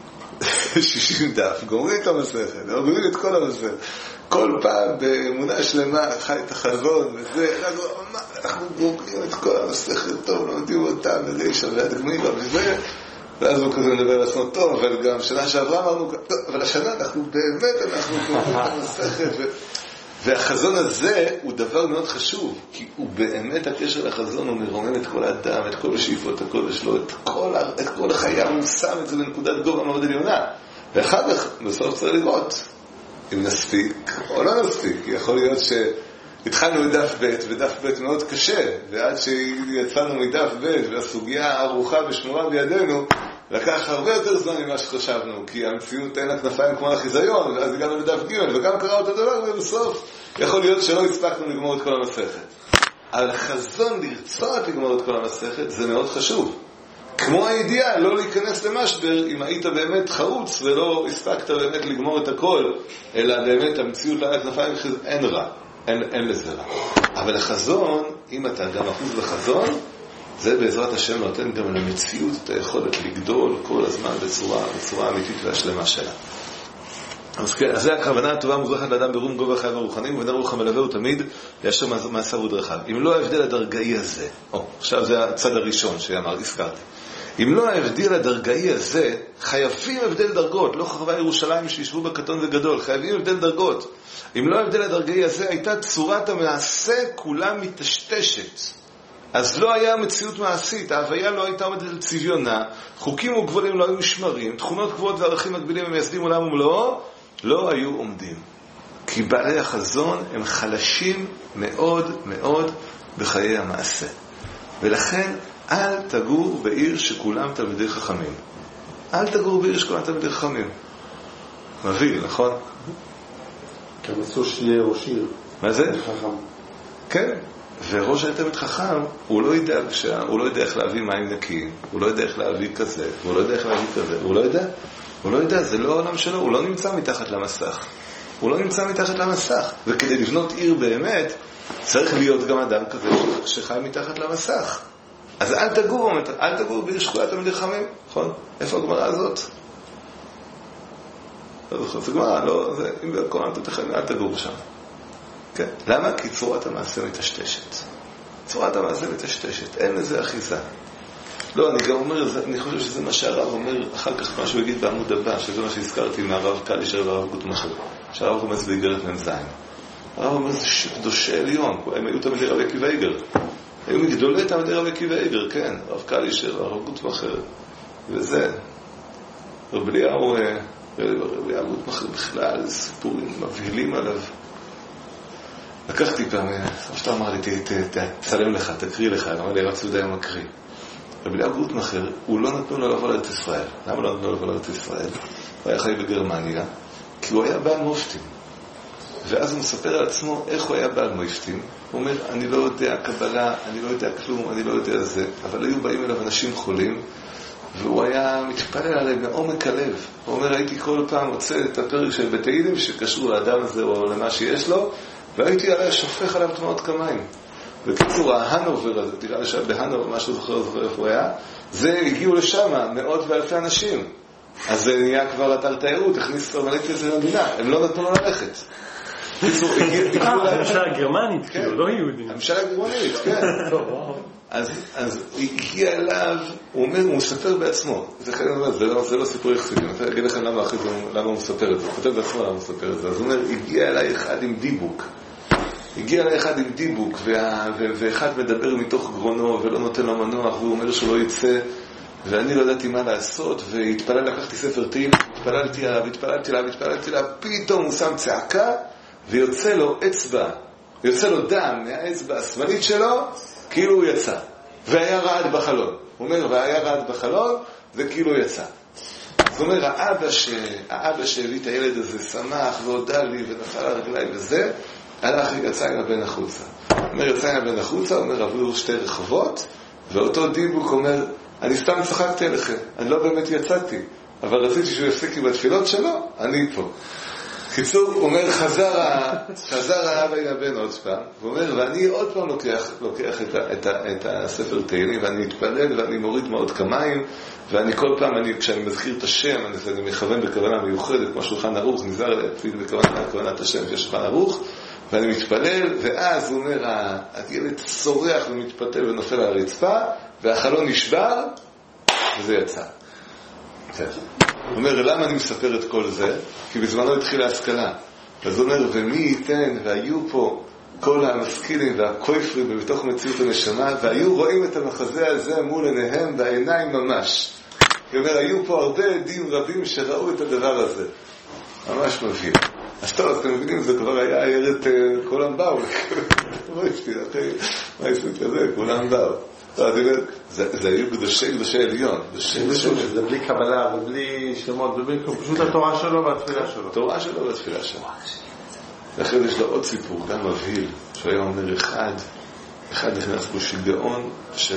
שישים דף, גומרים את המסכת, גומרים את כל המסכת. כל פעם באמונה שלמה חי את החזון וזה, אנחנו, אנחנו גומרים את כל המסכת טוב, לומדים אותה מרישה ועד גמירה וזה, ואז הוא כזה מדבר על עצמו טוב, אבל גם שנה שעברה אמרנו, אבל השנה אנחנו באמת, אנחנו גומרים את המסכת ו... והחזון הזה הוא דבר מאוד חשוב, כי הוא באמת הקשר לחזון, הוא מרומם את כל האדם, את כל השאיפות הקודש שלו, את כל, את כל החיים, הוא שם את זה בנקודת גובה מאוד עליונה. ואחר כך, בסוף צריך לראות אם נספיק או לא נספיק. יכול להיות שהתחלנו את דף ב' ודף ב' מאוד קשה, ועד שיצאנו מדף ב' והסוגיה הארוכה ושמורה בידינו, לקח הרבה יותר זמן ממה שחשבנו, כי המציאות אין לה כנפיים כמו החיזיון, ואז הגענו לדף ג' וגם קרה אותו דבר, ובסוף יכול להיות שלא הספקנו לגמור את כל המסכת. אבל החזון לרצות לגמור את כל המסכת זה מאוד חשוב. כמו הידיעה, לא להיכנס למשבר אם היית באמת חרוץ ולא הספקת באמת לגמור את הכל, אלא באמת המציאות לה כנפיים, אין רע, אין, אין לזה רע. אבל החזון, אם אתה גם אחוז לחזון, זה בעזרת השם נותן גם למציאות את היכולת לגדול כל הזמן בצורה, בצורה אמיתית והשלמה שלה. אז כן, אז זה הכוונה הטובה המוזרחת לאדם ברום גובה חייו הרוחניים, ובין הרוח המלווה הוא תמיד ליישר מעשיו ודרכיו. אם לא ההבדל הדרגאי הזה, או, עכשיו זה הצד הראשון שאמר, הזכרתי. אם לא ההבדל הדרגאי הזה, חייבים הבדל דרגות, לא חרבה ירושלים שישבו בקטון וגדול, חייבים הבדל דרגות. אם לא ההבדל הדרגאי הזה, הייתה צורת המעשה כולה מטשטשת. אז לא היה מציאות מעשית, ההוויה לא הייתה עומדת על צביונה, חוקים וגבולים לא היו משמרים, תכונות קבועות וערכים מקבילים המייסדים עולם ומלואו, לא היו עומדים. כי בעלי החזון הם חלשים מאוד מאוד בחיי המעשה. ולכן אל תגור בעיר שכולם תלמידי חכמים. אל תגור בעיר שכולם תלמידי חכמים. מביא, נכון? כמצוא שלי ראש עיר. מה זה? חכם. כן. וראש העיר תלמיד חכם, הוא לא יודע, הוא לא יודע איך להביא מים נקיים, הוא לא יודע איך להביא כזה, הוא לא יודע איך להביא כזה, הוא לא יודע, הוא לא יודע, זה לא העולם שלו, הוא לא נמצא מתחת למסך. הוא לא נמצא מתחת למסך. וכדי לבנות עיר באמת, צריך להיות גם אדם כזה שחי מתחת למסך. אז אל תגור, אל תגור בעיר שכולה תלמידי חכמים, נכון? איפה הגמרא הזאת? לא זוכר, זה גמרא, לא, זה, אם בכל תלמידי חכמים, אל תגור שם. כן. למה? כי צורת המעשה מטשטשת. צורת המעשה מטשטשת, אין לזה אחיזה. לא, אני גם אומר, אני חושב שזה מה שהרב אומר, אחר כך מה שהוא יגיד בעמוד הבא, שזה מה שהזכרתי מהרב קלישר והרב גוטמכר, שהרב אומר זה באיגרת מ"ז. הרב אומר זה קדושי עליון, הם היו תלמידי רבי עקיבא איגר. היו מגדולי תלמידי רבי עקיבא איגר, כן, הרב קלישר והרב גוטמכר. וזה, רב אליהו, רב אליהו גוטמכר בכלל, סיפורים מבהילים עליו. לקחתי פעם, אשתה אמר לי, תצלם לך, תקריא לך, אמר לי, הרב צבי יהודה היה מקריא. רבי אליהו גוטמכר, הוא לא נתנו לו לבוא לארץ ישראל. למה לא נתנו לו לבוא לארץ ישראל? הוא היה חי בגרמניה, כי הוא היה בעל מופתים. ואז הוא מספר על עצמו איך הוא היה בעל מופתים. הוא אומר, אני לא יודע קבלה, אני לא יודע כלום, אני לא יודע זה. אבל היו באים אליו אנשים חולים, והוא היה מתפלל עליהם מעומק הלב. הוא אומר, הייתי כל פעם מוצא את הפרק של בתהילים שקשרו לאדם הזה או למה שיש לו, והייתי עליה שופך עליו תמעות כמיים. בקיצור, ההנובר הזה, תראה לשם בהנובר, משהו זוכר, זוכר איפה הוא היה, זה הגיעו לשם מאות ואלפי אנשים. אז זה נהיה כבר אתר תיירות, הכניס סרמנית לזה למדינה, הם לא נתנו לו ללכת. בקיצור, הגיעו להם... הממשלה הגרמנית, כאילו, לא יהודים. הממשלה הגרמנית, כן. אז הגיע אליו, הוא אומר, הוא מספר בעצמו. זה לא סיפור יחסידים, אני רוצה להגיד לכם למה הוא מספר את זה. הוא כותב בעצמו למה הוא מספר את זה. אז הוא אומר, הגיע אליי אחד עם דיבוק. הגיע אליי אחד עם דיבוק, ואחד מדבר מתוך גרונו ולא נותן לו מנוח, והוא אומר שהוא לא יצא, ואני לא ידעתי מה לעשות, והתפלל, לקחתי ספר תהילים, התפללתי עליו, התפללתי עליו, התפללתי עליו, פתאום הוא שם צעקה, ויוצא לו אצבע, יוצא לו דם מהאצבע השמאלית שלו, כאילו הוא יצא. והיה רעד בחלון. הוא אומר, והיה רעד בחלון, וכאילו יצא. זאת אומרת, האבא, ש... האבא שהביא את הילד הזה שמח והודע לי ונפל על הרגליים וזה, הלך יצא עם הבן החוצה. הוא אומר, יצא עם הבן החוצה, הוא אומר, עברו שתי רחובות, ואותו דיבוק אומר, אני סתם צחקתי עליכם, אני לא באמת יצאתי, אבל רציתי שהוא יפסיק עם התפילות שלו, אני פה. קיצור, הוא אומר, חזר, חזר האבא עם הבן עוד פעם, הוא אומר, ואני עוד פעם לוקח, לוקח את, ה, את, ה, את הספר תהילים, ואני מתפלל, ואני מוריד מאוד כמיים, ואני כל פעם, אני, כשאני מזכיר את השם, אני, אני מכוון בכוונה מיוחדת, כמו שולחן ערוך, נזהר להפעיל בכוונה, בכוונת השם של שולחן ערוך, ואני מתפלל, ואז הוא אומר, הילד צורח ומתפתל ונופל על הרצפה, והחלון נשבר, וזה יצא. הוא אומר, למה אני מספר את כל זה? כי בזמנו התחילה ההשכלה. אז הוא אומר, ומי ייתן, והיו פה כל המשכילים והכויפרים בתוך מציאות הנשמה, והיו רואים את המחזה הזה מול עיניהם בעיניים ממש. הוא אומר, היו פה הרבה עדים רבים שראו את הדבר הזה. ממש מביא. אז טוב, אתם מבינים, זה כבר היה עיירת, כולם באו. מה יפתיע, אחי? מה יפתיע כזה? כולם באו. זה היו קדושי קדושי עליון. זה בלי קבלה ובלי שמות, פשוט התורה שלו והתפילה שלו. התורה שלו והתפילה שלו. לכן יש לו עוד סיפור, גם מבהיל, שהוא היה אומר אחד, אחד נכנס בו שיגעון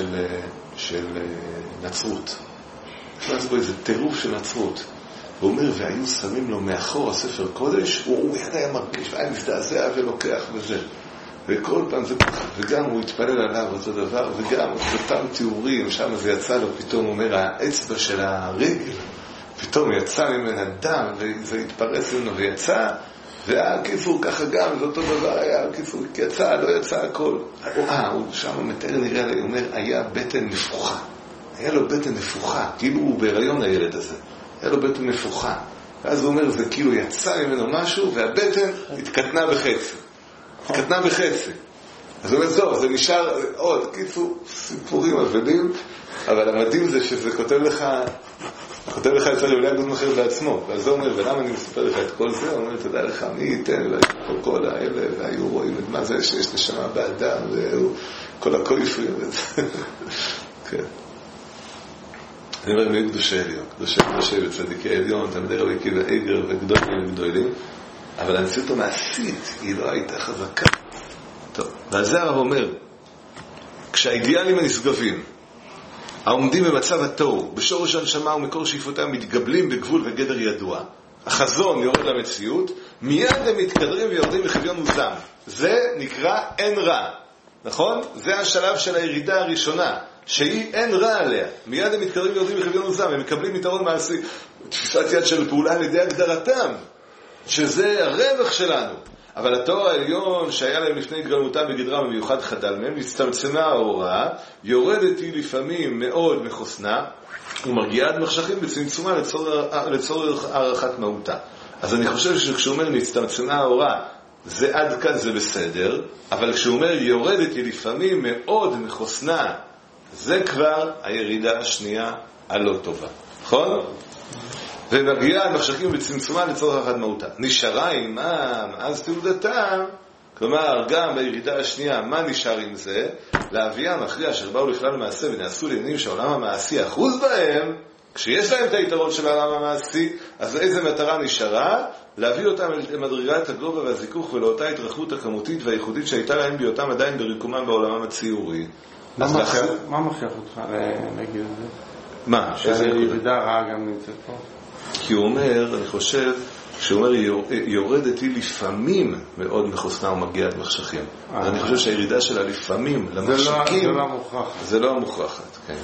של נצרות. נכנס בו איזה טירוף של נצרות. הוא אומר, והיו שמים לו מאחור הספר קודש, הוא יד היה מרגיש, והיה מזדעזע ולוקח וזה. וכל פעם זה ככה, וגם הוא התפלל עליו אותו דבר, וגם אותם תיאורים, שם זה יצא לו, פתאום אומר, האצבע של הרגל, פתאום יצא ממנה דם, וזה התפרס ממנו ויצא, והקיצור ככה גם, זה אותו דבר היה, הקיצור יצא, לא יצא הכל. אה, הוא שם מתאר נראה לי, הוא אומר, היה בטן נפוחה. היה לו בטן נפוחה, כאילו הוא בהיריון הילד הזה. היה לו בטן נפוחה. ואז הוא אומר, זה כאילו יצא ממנו משהו, והבטן התקטנה בחצי. התקטנה בחצי. אז הוא אומר, טוב, זה נשאר עוד, קיצור, סיפורים אבדים, אבל המדהים זה שזה כותב לך, כותב לך את זה לעולם גוד מחר בעצמו. ואז הוא אומר, ולמה אני מספר לך את כל זה? הוא אומר, תדע לך, מי ייתן, וכל כל האלה, והיו רואים את מה זה שיש לשמה באדם, וכל הכויפים וזה. כן. אני אומר, מי קדושי עליון? קדושי קדושי וצדיקי עליון, תלמידי רבי עקיבא איגר וגדולים וגדולים, אבל המציאות המעשית היא לא הייתה חזקה. טוב, ועל זה הרב אומר, כשהאידיאלים הנשגבים, העומדים במצב התוהו, בשורש הנשמה ומקור שאיפותם מתגבלים בגבול וגדר ידוע, החזון יורד למציאות, מיד הם מתקדרים ויורדים בחביון מוזם. זה נקרא אין רע, נכון? זה השלב של הירידה הראשונה, שהיא אין רע עליה. מיד הם מתקדרים ויורדים בחביון מוזם, הם מקבלים יתרון מעשי, תפיסת יד של פעולה על ידי הגדרתם, שזה הרווח שלנו. אבל התואר העליון שהיה להם לפני גלמותם בגדרם במיוחד חדל מהם, הצטמצמה ההוראה, יורדת היא לפעמים מאוד מחוסנה, ומרגיעה עד מחשכים בצמצומה לצורך, לצורך הערכת מהותה. אז אני חושב שכשהוא אומר נצטמצמה ההוראה, זה עד כאן זה בסדר, אבל כשהוא אומר יורדת היא לפעמים מאוד מחוסנה, זה כבר הירידה השנייה הלא טובה. נכון? ומגיעה מחשכים בצמצומה לצורך אחת מהותה. נשארה עימם, אז תעודתם, כלומר, גם בירידה השנייה, מה נשאר עם זה? להביאם אחרי אשר באו לכלל מעשה ונעשו לעניינים שהעולם המעשי אחוז בהם, כשיש להם את היתרון של העולם המעשי, אז איזה מטרה נשארה? להביא אותם למדרגת הגובה והזיכוך ולאותה התרחבות הכמותית והייחודית שהייתה להם בהיותם עדיין בריקומם בעולמם הציורי. מה מכריח אותך להגיד את זה? מה? שהירידה רעה גם נמצאת פה? כי הוא אומר, אני חושב, כשהוא אומר יורדת היא לפעמים מאוד מחוסנה ומגיעת מחשכים. אני חושב שהירידה שלה לפעמים למחשכים זה לא המוכרחת. זה לא המוכרחת, כן.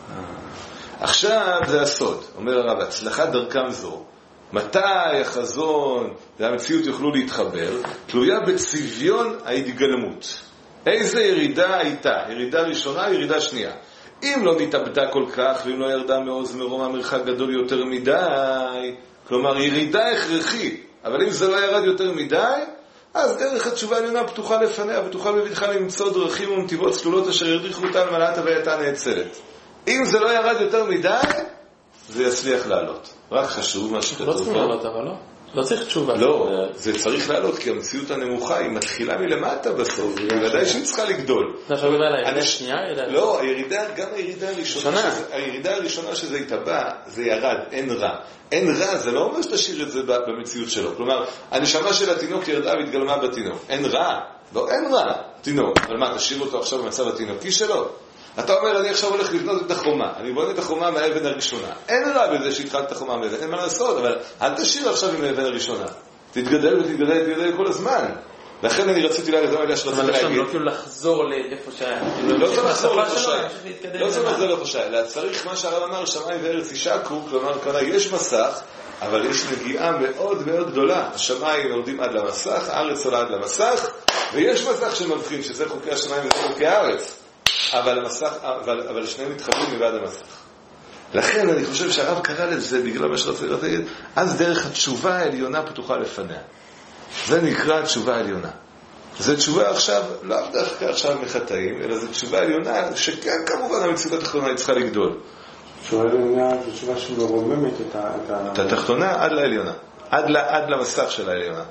עכשיו זה הסוד, אומר הרב, הצלחת דרכם זו, מתי החזון והמציאות יוכלו להתחבר, תלויה בצביון ההתגלמות. איזה ירידה הייתה? ירידה ראשונה, ירידה שנייה. אם לא נתאבדה כל כך, ואם לא ירדה מעוז מרום המרחק גדול יותר מדי, כלומר ירידה הכרחית, אבל אם זה לא ירד יותר מדי, אז דרך התשובה העליונה פתוחה לפניה, ותוכל בבטחה למצוא דרכים ונתיבות צלולות אשר ירדיחו אותן מלאת הווייתה נעצרת. אם זה לא ירד יותר מדי, זה יצליח לעלות. רק חשוב מה שכתוב. לא צריך לעלות, אבל לא. לא צריך תשובה. לא, זה צריך לעלות, כי המציאות הנמוכה היא מתחילה מלמטה בסוף. בוודאי שהיא צריכה לגדול. אתה חושב על הירידה השנייה? לא, גם הירידה הראשונה, הירידה הראשונה שזה התאבע, זה ירד, אין רע. אין רע, זה לא אומר שתשאיר את זה במציאות שלו. כלומר, הנשמה של התינוק ירדה והתגלמה בתינוק. אין רע. לא, אין רע. תינוק. אבל מה, תשאיר אותו עכשיו במצב התינוקי שלו? אתה אומר, אני עכשיו הולך לבנות את החומה. אני בונה את החומה מהאבן הראשונה. אין רע בזה שהתחלת את החומה מהאבן. אין מה לעשות, אבל אל תשאיר עכשיו עם האבן הראשונה. תתגדל ותתגדל ותתגדל כל הזמן. לכן אני רציתי להגיד, זה מה שרציתי להגיד. אבל לא כאילו לחזור לאיפה שהיה. לא צריך לחזור לאיפה שהיה. לא צריך לחזור לאיפה שהיה. אלא צריך מה שהרב אמר, שמיים וארץ יישקו, כלומר, כלומר, יש מסך, אבל יש נגיעה מאוד מאוד גדולה. השמיים יורדים עד למסך, הארץ עולה עד למסך, ויש מסך שמבחין, שזה חוקי השמיים וזה חוקי הארץ. אבל המסך, אבל, אבל שניהם מתחברים מבעד המסך. לכן אני חושב שהרב קרא לזה, בגלל מה שרציתי להגיד, אז דרך התשובה העליונה פתוחה לפניה. זה נקרא התשובה העליונה. זה תשובה עכשיו, לא דווקא עכשיו מחטאים, אלא זה תשובה העליונה, שכן כמובן המציאות התחתונה היא צריכה לגדול. תשובה העליונה זה תשובה שמרוממת את ה... את התחתונה עד לעליונה. עד, עד למסך של העליונה.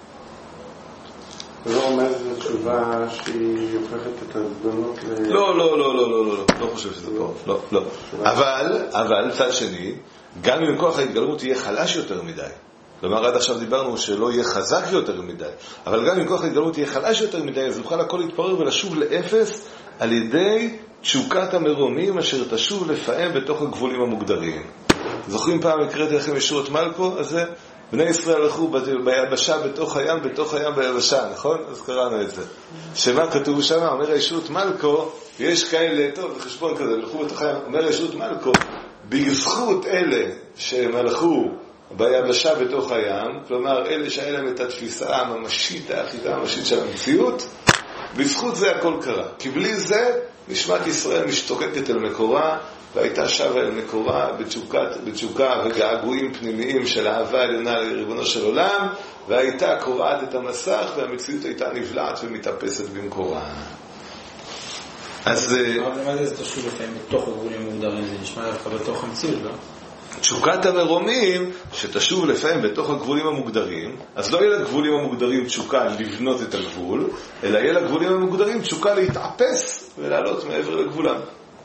זה לא אומר שזו תשובה שהיא הופכת את הזדונות ל... לא, לא, לא, לא, לא, לא, לא חושב שזה פה, לא, לא. אבל, אבל, צד שני, גם אם כוח ההתגלמות יהיה חלש יותר מדי, כלומר, עד עכשיו דיברנו שלא יהיה חזק יותר מדי, אבל גם אם כוח ההתגלמות יהיה חלש יותר מדי, אז יוכל הכל להתפרר ולשוב לאפס על ידי תשוקת המרומים אשר תשוב לפעם בתוך הגבולים המוגדרים. זוכרים פעם הקראתי לכם ישועות מלכו? אז זה... בני ישראל הלכו ביבשה בתוך הים, בתוך הים ביבשה, נכון? אז קראנו את זה. שמה כתוב שם? אומר הישות מלכו, יש כאלה, טוב, בחשבון כזה, הלכו בתוך הים, אומר הישות מלכו, בזכות אלה שהם הלכו ביבשה בתוך הים, כלומר, אלה שהיה להם את התפיסה הממשית, האחידה הממשית של המציאות, בזכות זה הכל קרה. כי בלי זה, נשמת ישראל משתוקקת אל מקורה, והייתה שווה אל מקורה בתשוקת, בתשוקה וגעגועים פנימיים של אהבה עליונה לריבונו של עולם, והייתה קורעת את המסך, והמציאות הייתה נבלעת ומתאפסת במקורה. אז... אבל למה זה תשוב לפעמים בתוך הגבולים המוגדרים? זה נשמע דווקא בתוך המציאות, לא? תשוקת המרומים שתשוב לפעמים בתוך הגבולים המוגדרים, אז לא יהיה לגבולים המוגדרים תשוקה לבנות את הגבול, אלא יהיה לגבולים המוגדרים תשוקה להתאפס ולעלות מעבר לגבולם.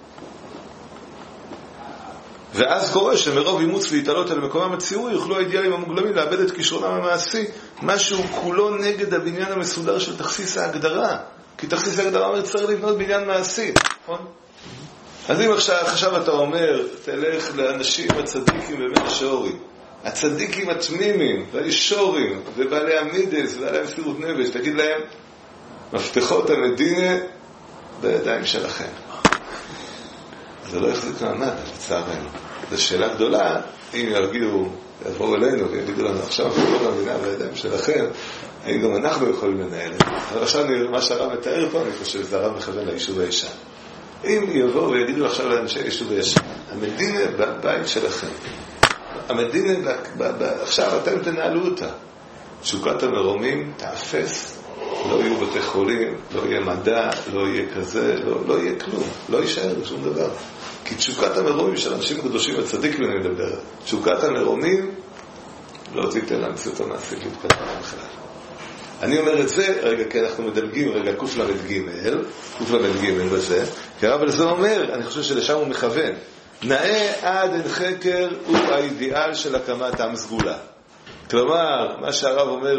ואז קורה שמרוב אימוץ להתעלות על מקומם הציורי יוכלו האידיאלים המוגלמים לאבד את כישרונם המעשי, משהו כולו נגד הבניין המסודר של תכסיס ההגדרה, כי תכסיס ההגדרה אומר צריך לבנות בניין מעשי, נכון? אז אם עכשיו, עכשיו אתה אומר תלך לאנשים הצדיקים בבין השורים, הצדיקים התמימים והישורים ובעלי המידס ובעלי המסירות נפש, תגיד להם מפתחות המדינה בידיים שלכם. זה לא יחזיק מעמד, לצערנו. זו שאלה גדולה, אם ירגיעו, יבואו אלינו ויגידו לנו, עכשיו אנחנו לא מבינה בידיים שלכם, האם גם אנחנו יכולים לנהל את זה. אבל עכשיו מה שהרב מתאר פה, אני חושב שזה הרב מכוון ליישוב הישן. אם יבואו ויגידו עכשיו לאנשי יישוב הישן, המדינה בבית שלכם, המדינה, עכשיו אתם תנהלו אותה. תשוקת המרומים תאפס, לא יהיו בתי חולים, לא יהיה מדע, לא יהיה כזה, לא, לא יהיה כלום, לא יישאר שום דבר. כי תשוקת המרומים של אנשים קדושים הצדיקים אני מדבר, תשוקת המרומים לא תיתן להמציאות המעשית להתקדם בכלל. אני אומר את זה, רגע, כי אנחנו מדלגים, רגע, קוף למד ג', קוף למד ג' בזה, כי הרב על זה אומר, אני חושב שלשם הוא מכוון, נאה עד אין חקר הוא האידיאל של הקמת עם סגולה. כלומר, מה שהרב אומר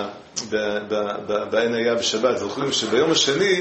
בעין היה בשבת, זוכרים שביום השני,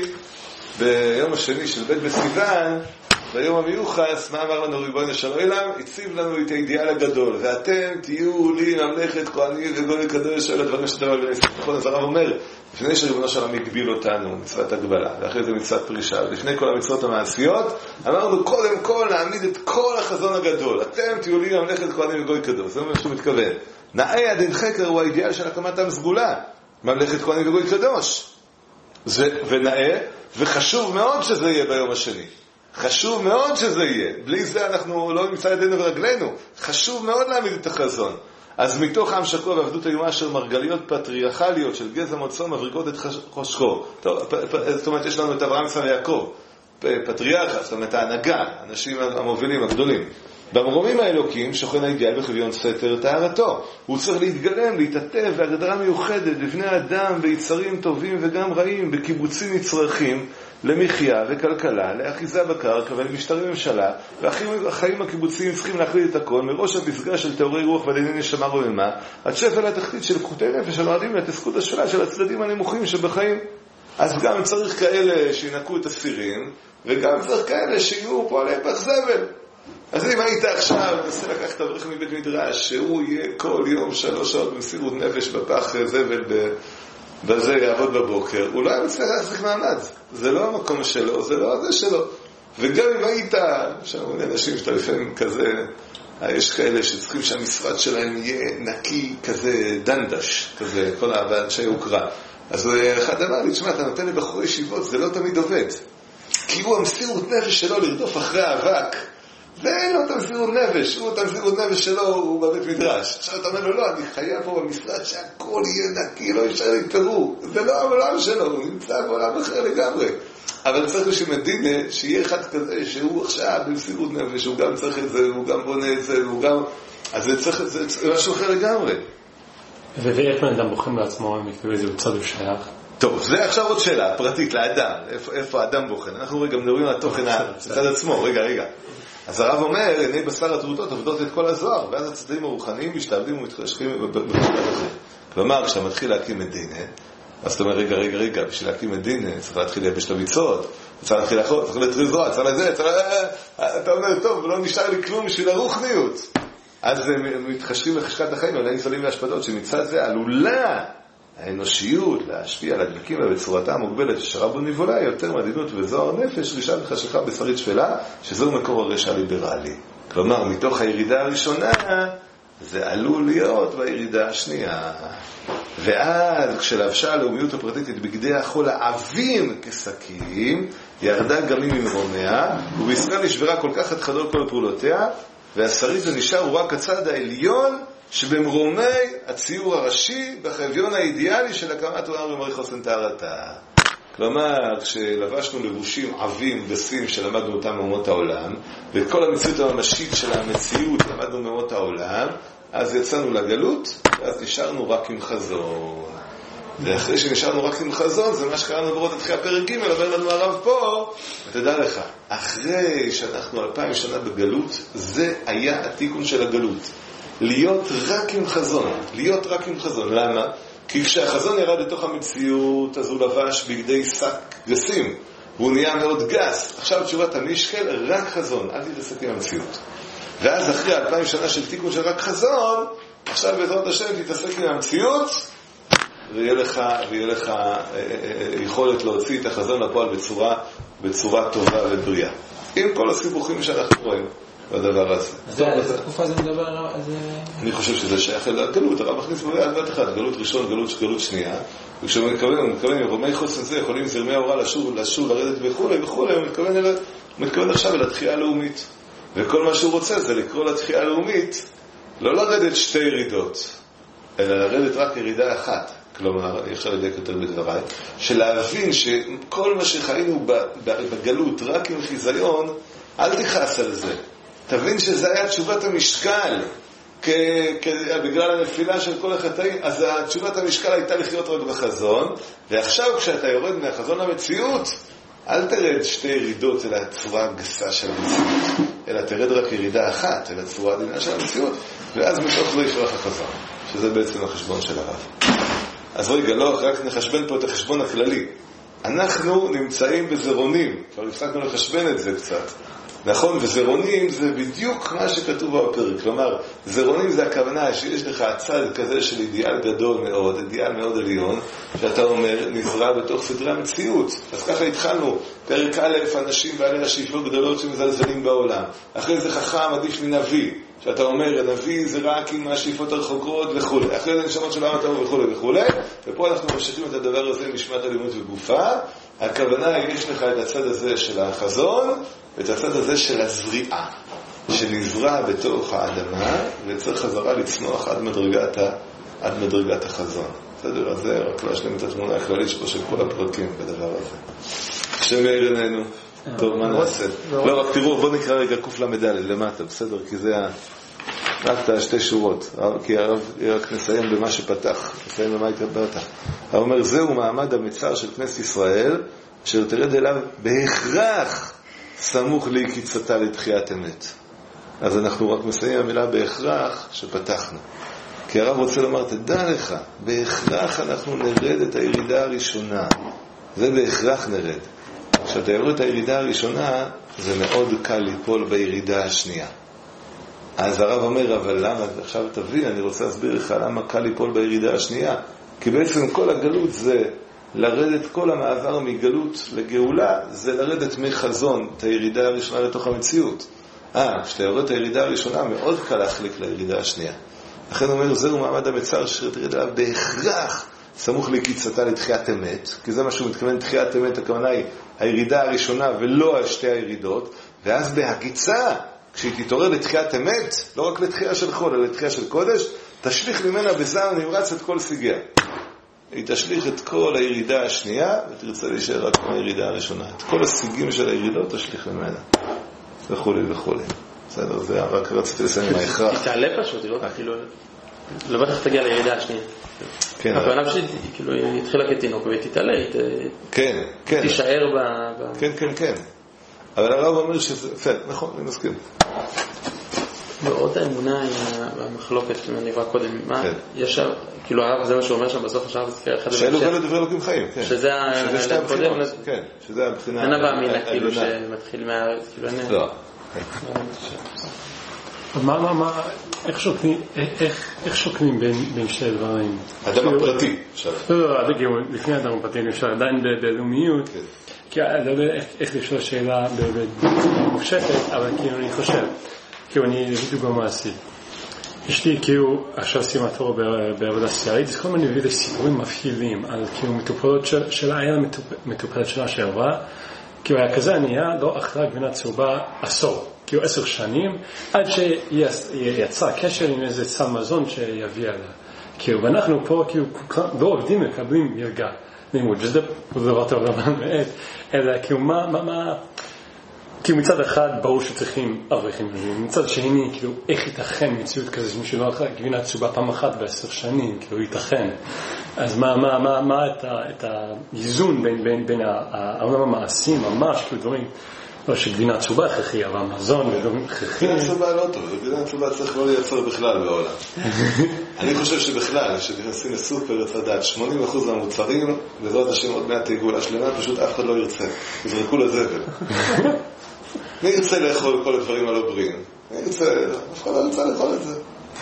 ביום השני של בית בסיוון, ביום המיוחס, מה אמר לנו ריבונו של עולם? הציב לנו את האידיאל הגדול, ואתם תהיו לי ממלכת כהנים וגוי קדוש של הדברים שאתם מבינים. נכון, אז הרב אומר, לפני שריבונו של עולם הגביל אותנו, מצוות הגבלה, ואחרי זה מצוות פרישה, ולפני כל המצוות המעשיות, אמרנו קודם כל להעמיד את כל החזון הגדול, אתם תהיו לי ממלכת כהנים וגוי קדוש. זה מה שהוא מתכוון. נאה עד אין חקר הוא האידיאל של הקמת עם סגולה, ממלכת כהנים וגוי קדוש. זה ונאה, וחשוב מאוד שזה יהיה ביום השני. חשוב מאוד שזה יהיה. בלי זה אנחנו לא נמצא ידינו ורגלינו. חשוב מאוד להעמיד את החזון. אז מתוך עם שקוע ועבדות איומה של מרגליות פטריארכליות של גזע מוצא מבריקות את חושכו. טוב, זאת אומרת, יש לנו את אברהם יצחק ויעקב, פטריארכה, זאת אומרת ההנהגה, האנשים המובילים הגדולים. במרומים האלוקים שוכן האידיאל בחביון סתר טהרתו. הוא צריך להתגלם, להתעטף בהגדרה מיוחדת לבני אדם ביצרים טובים וגם רעים, בקיבוצים נצרכים למחיה וכלכלה, לאחיזה בקרקע ולמשטרי ממשלה, והחיים הקיבוציים צריכים להחליט את הכל, מראש הפסגה של תיאורי רוח וענייני נשמה רוממה, עד שפל התחתית של פחותי נפש הנועדים להתעסקות השפלה של הצדדים הנמוכים שבחיים. אז גם צריך כאלה שינקו את הסירים, וגם צריך כאלה שיהיו פועלי פח זבל. אז אם היית עכשיו מנסה לקחת אברך מבית מדרש שהוא יהיה כל יום שלוש שעות במסירות נפש בפח זבל בזה יעבוד בבוקר, הוא לא היה מצליח להחזיק מעמד. זה לא המקום שלו, זה לא הזה שלו. וגם אם היית, שם אנשים שאתה לפעמים כזה, יש כאלה שצריכים שהמשרד שלהם יהיה נקי כזה דנדש, כזה כל האנשי הוקרה. אז אחד אמר לי, תשמע, אתה נותן לבחורי ישיבות, זה לא תמיד עובד. כי הוא המסירות נפש שלו לרדוף אחרי האבק, ואין לו את המסירות נפש, הוא את המסירות נפש שלו, הוא בבית מדרש. עכשיו אתה אומר לו, לא, אני חייב פה במשרד שהכל יהיה נקי, לא ישר להתפרו. זה לא העולם שלו, הוא נמצא בעולם אחר לגמרי. אבל צריך בשביל מדינה, שיהיה אחד כזה, שהוא עכשיו במסירות נפש, הוא גם צריך את זה, הוא גם בונה את זה, הוא גם... אז זה צריך את זה, זה משהו אחר לגמרי. ואיך בן אדם בוחרים לעצמו, אם יקראו איזה צד הוא שייך? טוב, זה עכשיו עוד שאלה פרטית לאדם, איפה, איפה האדם בוחן. אנחנו רגע מדברים על התוכן הצד עצמו, רגע, רגע. אז הרב אומר, עיני בשר התרותות עובדות את כל הזוהר, ואז הצדדים הרוחניים משתעבדים ומתחשכים בכל הזה. כלומר, כשאתה מתחיל להקים מדינה, אז אתה אומר, רגע, רגע, רגע, בשביל להקים מדינה, צריך להתחיל לייבש את הביצות, צריך להתחיל לאכול, צריך לטריזוע, צריך לזה, צריך... אתה אומר, טוב, לא נשאר לי כלום בשביל הרוחניות. אז הם מתחשכים לחשכת החיים, על האינסולים והשפדות, שמצד זה עלולה האנושיות להשפיע על הדלקים ובצורתה המוגבלת ששרה בו ניבולה יותר מעדינות וזוהר נפש רישה וחשיכה בשרית שפלה, שזהו מקור הרשע הליברלי. כלומר, מתוך הירידה הראשונה זה עלול להיות בירידה השנייה. ואז כשלבשה הלאומיות הפרטית את בגדי החול העבים כשקים, ירדה גלים ממרומיה, ובישראל נשברה כל כך את חדור כל פעולותיה, והשרית הנשאר הוא רק הצד העליון שבמרומי הציור הראשי בחביון האידיאלי של הקמת עולם ומרי חוסן טהרתה. כלומר, כשלבשנו לבושים עבים וסים שלמדנו אותם מאומות העולם, ואת כל המציאות הממשית של המציאות למדנו מאומות העולם, אז יצאנו לגלות, ואז נשארנו רק עם חזון. ואחרי שנשארנו רק עם חזון, זה מה שקראנו ברות התחייה פרק ג', אומר לנו הרב פה, ותדע לך, אחרי שאנחנו אלפיים שנה בגלות, זה היה התיקון של הגלות. להיות רק עם חזון, להיות רק עם חזון. למה? כי כשהחזון ירד לתוך המציאות, אז הוא לבש בגדי שק גסים, והוא נהיה מאוד גס. עכשיו תשובת המשקל, רק חזון, אל תתעסק עם המציאות. ואז אחרי אלפיים שנה של תיקון של רק חזון, עכשיו בעזרת השם תתעסק עם המציאות, ויהיה לך, ויהיה לך אה, אה, אה, יכולת להוציא את החזון לפועל בצורה, בצורה טובה ובריאה. עם כל הסיבוכים שאנחנו רואים בדבר הזה. אז איזה תקופה זה מדבר על זה? אני חושב שזה שייך לגלות. הרב מכניס בריאה על בת אחת, גלות ראשון, גלות, גלות שנייה. וכשהוא מתכוון, הוא מתכוון, רומי חוסן זה, יכולים זרמי ההוראה לשוב, לשוב, לרדת וכו' וכו', הוא מתכוון, אל, הוא מתכוון עכשיו אל התחייה הלאומית. וכל מה שהוא רוצה זה לקרוא לתחייה הלאומית, לא לרדת שתי ירידות, אלא לרדת רק ירידה אחת. כלומר, אני עכשיו לדייק יותר בדבריי, שלהבין שכל מה שחיינו בגלות רק עם חיזיון, אל תכעס על זה. תבין שזה היה תשובת המשקל. בגלל הנפילה של כל החטאים, אז תשובת המשקל הייתה לחיות רק בחזון, ועכשיו כשאתה יורד מהחזון למציאות, אל תרד שתי ירידות אל הצורה הגסה של המציאות, אלא תרד רק ירידה אחת אל הצורה העדינה של המציאות, ואז מתוך לא יפרח החזון, שזה בעצם החשבון של הרב. אז רגע, לא, רק נחשבן פה את החשבון הכללי. אנחנו נמצאים בזרונים, כבר הפסקנו לחשבן את זה קצת. נכון, וזרונים זה בדיוק מה שכתוב בפרק. כלומר, זרונים זה הכוונה שיש לך הצד כזה של אידיאל גדול מאוד, אידיאל מאוד עליון, שאתה אומר, נברא בתוך סדרי המציאות. אז ככה התחלנו, פרק א', אנשים בעלי השאיפות גדולות שמזלזלים בעולם. אחרי זה חכם עדיף מנביא, שאתה אומר, הנביא זה רק עם השאיפות הרחוקות וכו'. אחרי זה נשמות של העם הטוב וכו' וכו'. ופה אנחנו ממשיכים את הדבר הזה משמעת הלימוד וגופה. הכוונה, יש לך את הצד הזה של החזון, ואת הצד הזה של הזריעה, שנזרע בתוך האדמה, וצריך חזרה לצמוח עד מדרגת, ה, עד מדרגת החזון. בסדר, אז זה רק להשלים את התמונה הכללית שלו של כל הפרקים בדבר הזה. השם יאיר עינינו. טוב, מה נעשה? לא, רק תראו, בוא נקרא רגע קוף למדלת למטה, בסדר? כי זה רק את השתי שורות, כי הרב רק נסיים במה שפתח, נסיים במה התבטח. הרב אומר, זהו מעמד המצר של כנסת ישראל, אשר תרד אליו בהכרח סמוך להקיצתה לתחיית אמת. אז אנחנו רק מסיים המילה בהכרח שפתחנו. כי הרב רוצה לומר, תדע לך, בהכרח אנחנו נרד את הירידה הראשונה. זה בהכרח נרד. כשאתה יורד את הירידה הראשונה, זה מאוד קל ליפול בירידה השנייה. אז הרב אומר, אבל למה, עכשיו תבין, אני רוצה להסביר לך למה קל ליפול בירידה השנייה. כי בעצם כל הגלות זה לרדת, כל המעבר מגלות לגאולה, זה לרדת מחזון את הירידה הראשונה לתוך המציאות. אה, כשאתה יורד את הירידה הראשונה, מאוד קל להחליק לירידה השנייה. לכן הוא אומר, זהו מעמד המצר שתרד עליו בהכרח סמוך לקיצתה לתחיית אמת, כי זה מה שהוא מתכוון, תחיית אמת, הכוונה היא הירידה הראשונה ולא על שתי הירידות, ואז בהקיצה, כשהיא תתעורר לתחיית אמת, לא רק לתחייה של חול, אלא לתחייה של קודש, תשליך ממנה בזעם נמרץ את כל סיגיה. היא תשליך את כל הירידה השנייה, ותרצה להישאר רק מהירידה הראשונה. את כל הסיגים של הירידות תשליך ממנה. וכו' וכו'. בסדר, זה רק רציתי לסיים עם ההכרח. היא תעלה פשוט, היא לא כאילו... לא בטח תגיע לירידה השנייה. כן. הכוונה פשוט, כאילו, היא התחילה כתינוק ותתעלה, כן, כן. תישאר ב... כן, כן, כן. אבל הרב אומר שזה... כן, נכון, אני מסכים. ועוד האמונה היא המחלוקת, אני עברה קודם, מה? יש שם, כאילו הרב, זה מה שהוא אומר שם בסוף, עכשיו זה תקרא אחד... שאלו ולו דברי אלוקים חיים, כן. שזה הקודם, כן, שזה הבחינה... אין הבא מילה, כאילו, שמתחיל מהארץ, כאילו, אין... לא. מה, מה, מה, איך שוקנים, איך שוקנים בין שתי דברים? אדם הפרטי, עכשיו. לא, לא, לפני אדם הפרטי, אפשר עדיין בלאומיות, כי אני לא יודע איך לשאול שאלה מופשטת, אבל כאילו אני חושב, כאילו אני אביא דוגמה מעשית. יש לי כאילו, עכשיו עושים התור בעבודה סוציאלית, אז כל מיני מביא סיפורים מפעילים על כאילו מטופלות של העילה מטופלת שלה שעברה, כאילו היה כזה ענייה, לא אכלה גבינה צהובה עשור, כאילו עשר שנים, עד שיצא קשר עם איזה סל מזון שיביא עליה. כאילו, ואנחנו פה כאילו לא עובדים מקבלים מלגה לימוד, וזה דבר טוב למה מעט, אלא כאילו מה, מה, מה, כאילו מצד אחד ברור שצריכים אברכים, מצד שני כאילו איך ייתכן מציאות כזה שמישהו לא אכלה גבינה צהובה פעם אחת בעשר שנים, כאילו ייתכן. אז מה, מה, מה, מה את, ה, את האיזון בין, בין, בין העולם המעשים, ממש, כאילו דברים, לא שגבינה צהובה הכרחי, אבל מזון ודברים הכרחי. גבינה צהובה לא טוב, גבינה צהובה צריך לא לייצר בכלל בעולם. אני חושב שבכלל, כשנכנסים לסופר, אתה יודעת, שמונים אחוז מהמוצרים, בעזרת השם עוד מעט תהיה השלמה, פשוט אף אחד לא ירצה. יזרקו לזבל. מי ירצה לאכול כל הדברים הלא בריאים? מי ירצה, אף אחד לא ירצה לאכול את זה.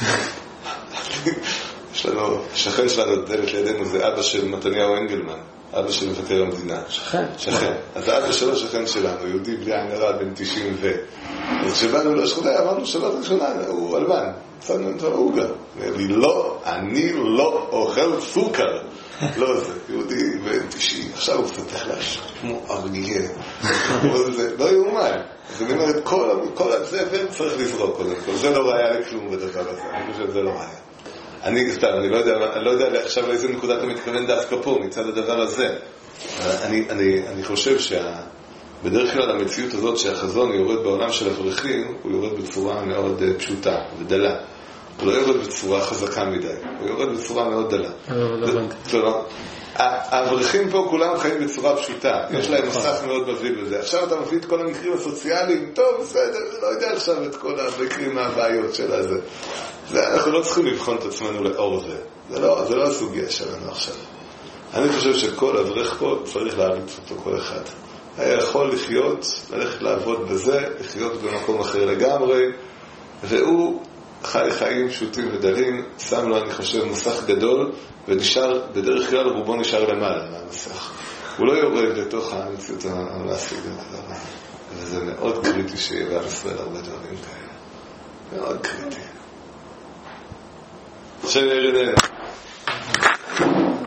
יש לנו, שכן שלנו דלת לידינו, זה אבא של מתניהו אנגלמן, אבא של מבקר המדינה. שכן? שכן. אז אבא שלו שכן שלנו, יהודי בלי עין הרע, בן תשעים ו... אז כשבאנו לשכונה, אמרנו שלא ראשונה, הוא אלמן. צדנו את העוגה. אמר לי, לא, אני לא אוכל סוכר. לא זה, יהודי בן תשעים. עכשיו הוא פתח להשאר, כמו ארגייה. לא יאומן. אז אני אומר, כל הזבל צריך לזרוק קודם כל. זה לא ראיה לכלום בדבר הזה. אני חושב שזה לא ראיה. אני סתם, אני לא יודע, אני לא יודע עכשיו לאיזה נקודה אתה מתכוון דווקא פה, מצד הדבר הזה. אני, אני, אני חושב שבדרך כלל המציאות הזאת שהחזון יורד בעולם של אברכים, הוא יורד בצורה מאוד פשוטה ודלה. הוא לא יורד בצורה חזקה מדי, הוא יורד בצורה מאוד דלה. כלומר, האברכים פה כולם חיים בצורה פשוטה, יש להם מסך מאוד מביא בזה. עכשיו אתה מביא את כל המקרים הסוציאליים, טוב, בסדר, לא יודע עכשיו את כל המקרים מהבעיות של הזה. אנחנו לא צריכים לבחון את עצמנו לאור זה. זה לא, זה לא הסוגיה שלנו עכשיו. אני חושב שכל אברך פה צריך להריץ אותו כל אחד. היה יכול לחיות, ללכת לעבוד בזה, לחיות במקום אחר לגמרי, והוא חי חיים פשוטים ודלים, שם לו, אני חושב, מסך גדול, ונשאר, בדרך כלל רובו נשאר למעלה מהמסך. הוא לא יורד לתוך המציאות המעשית. וזה מאוד קריטי שיהיה בעם ישראל הרבה דברים כאלה. מאוד קריטי. עכשיו ירדנו.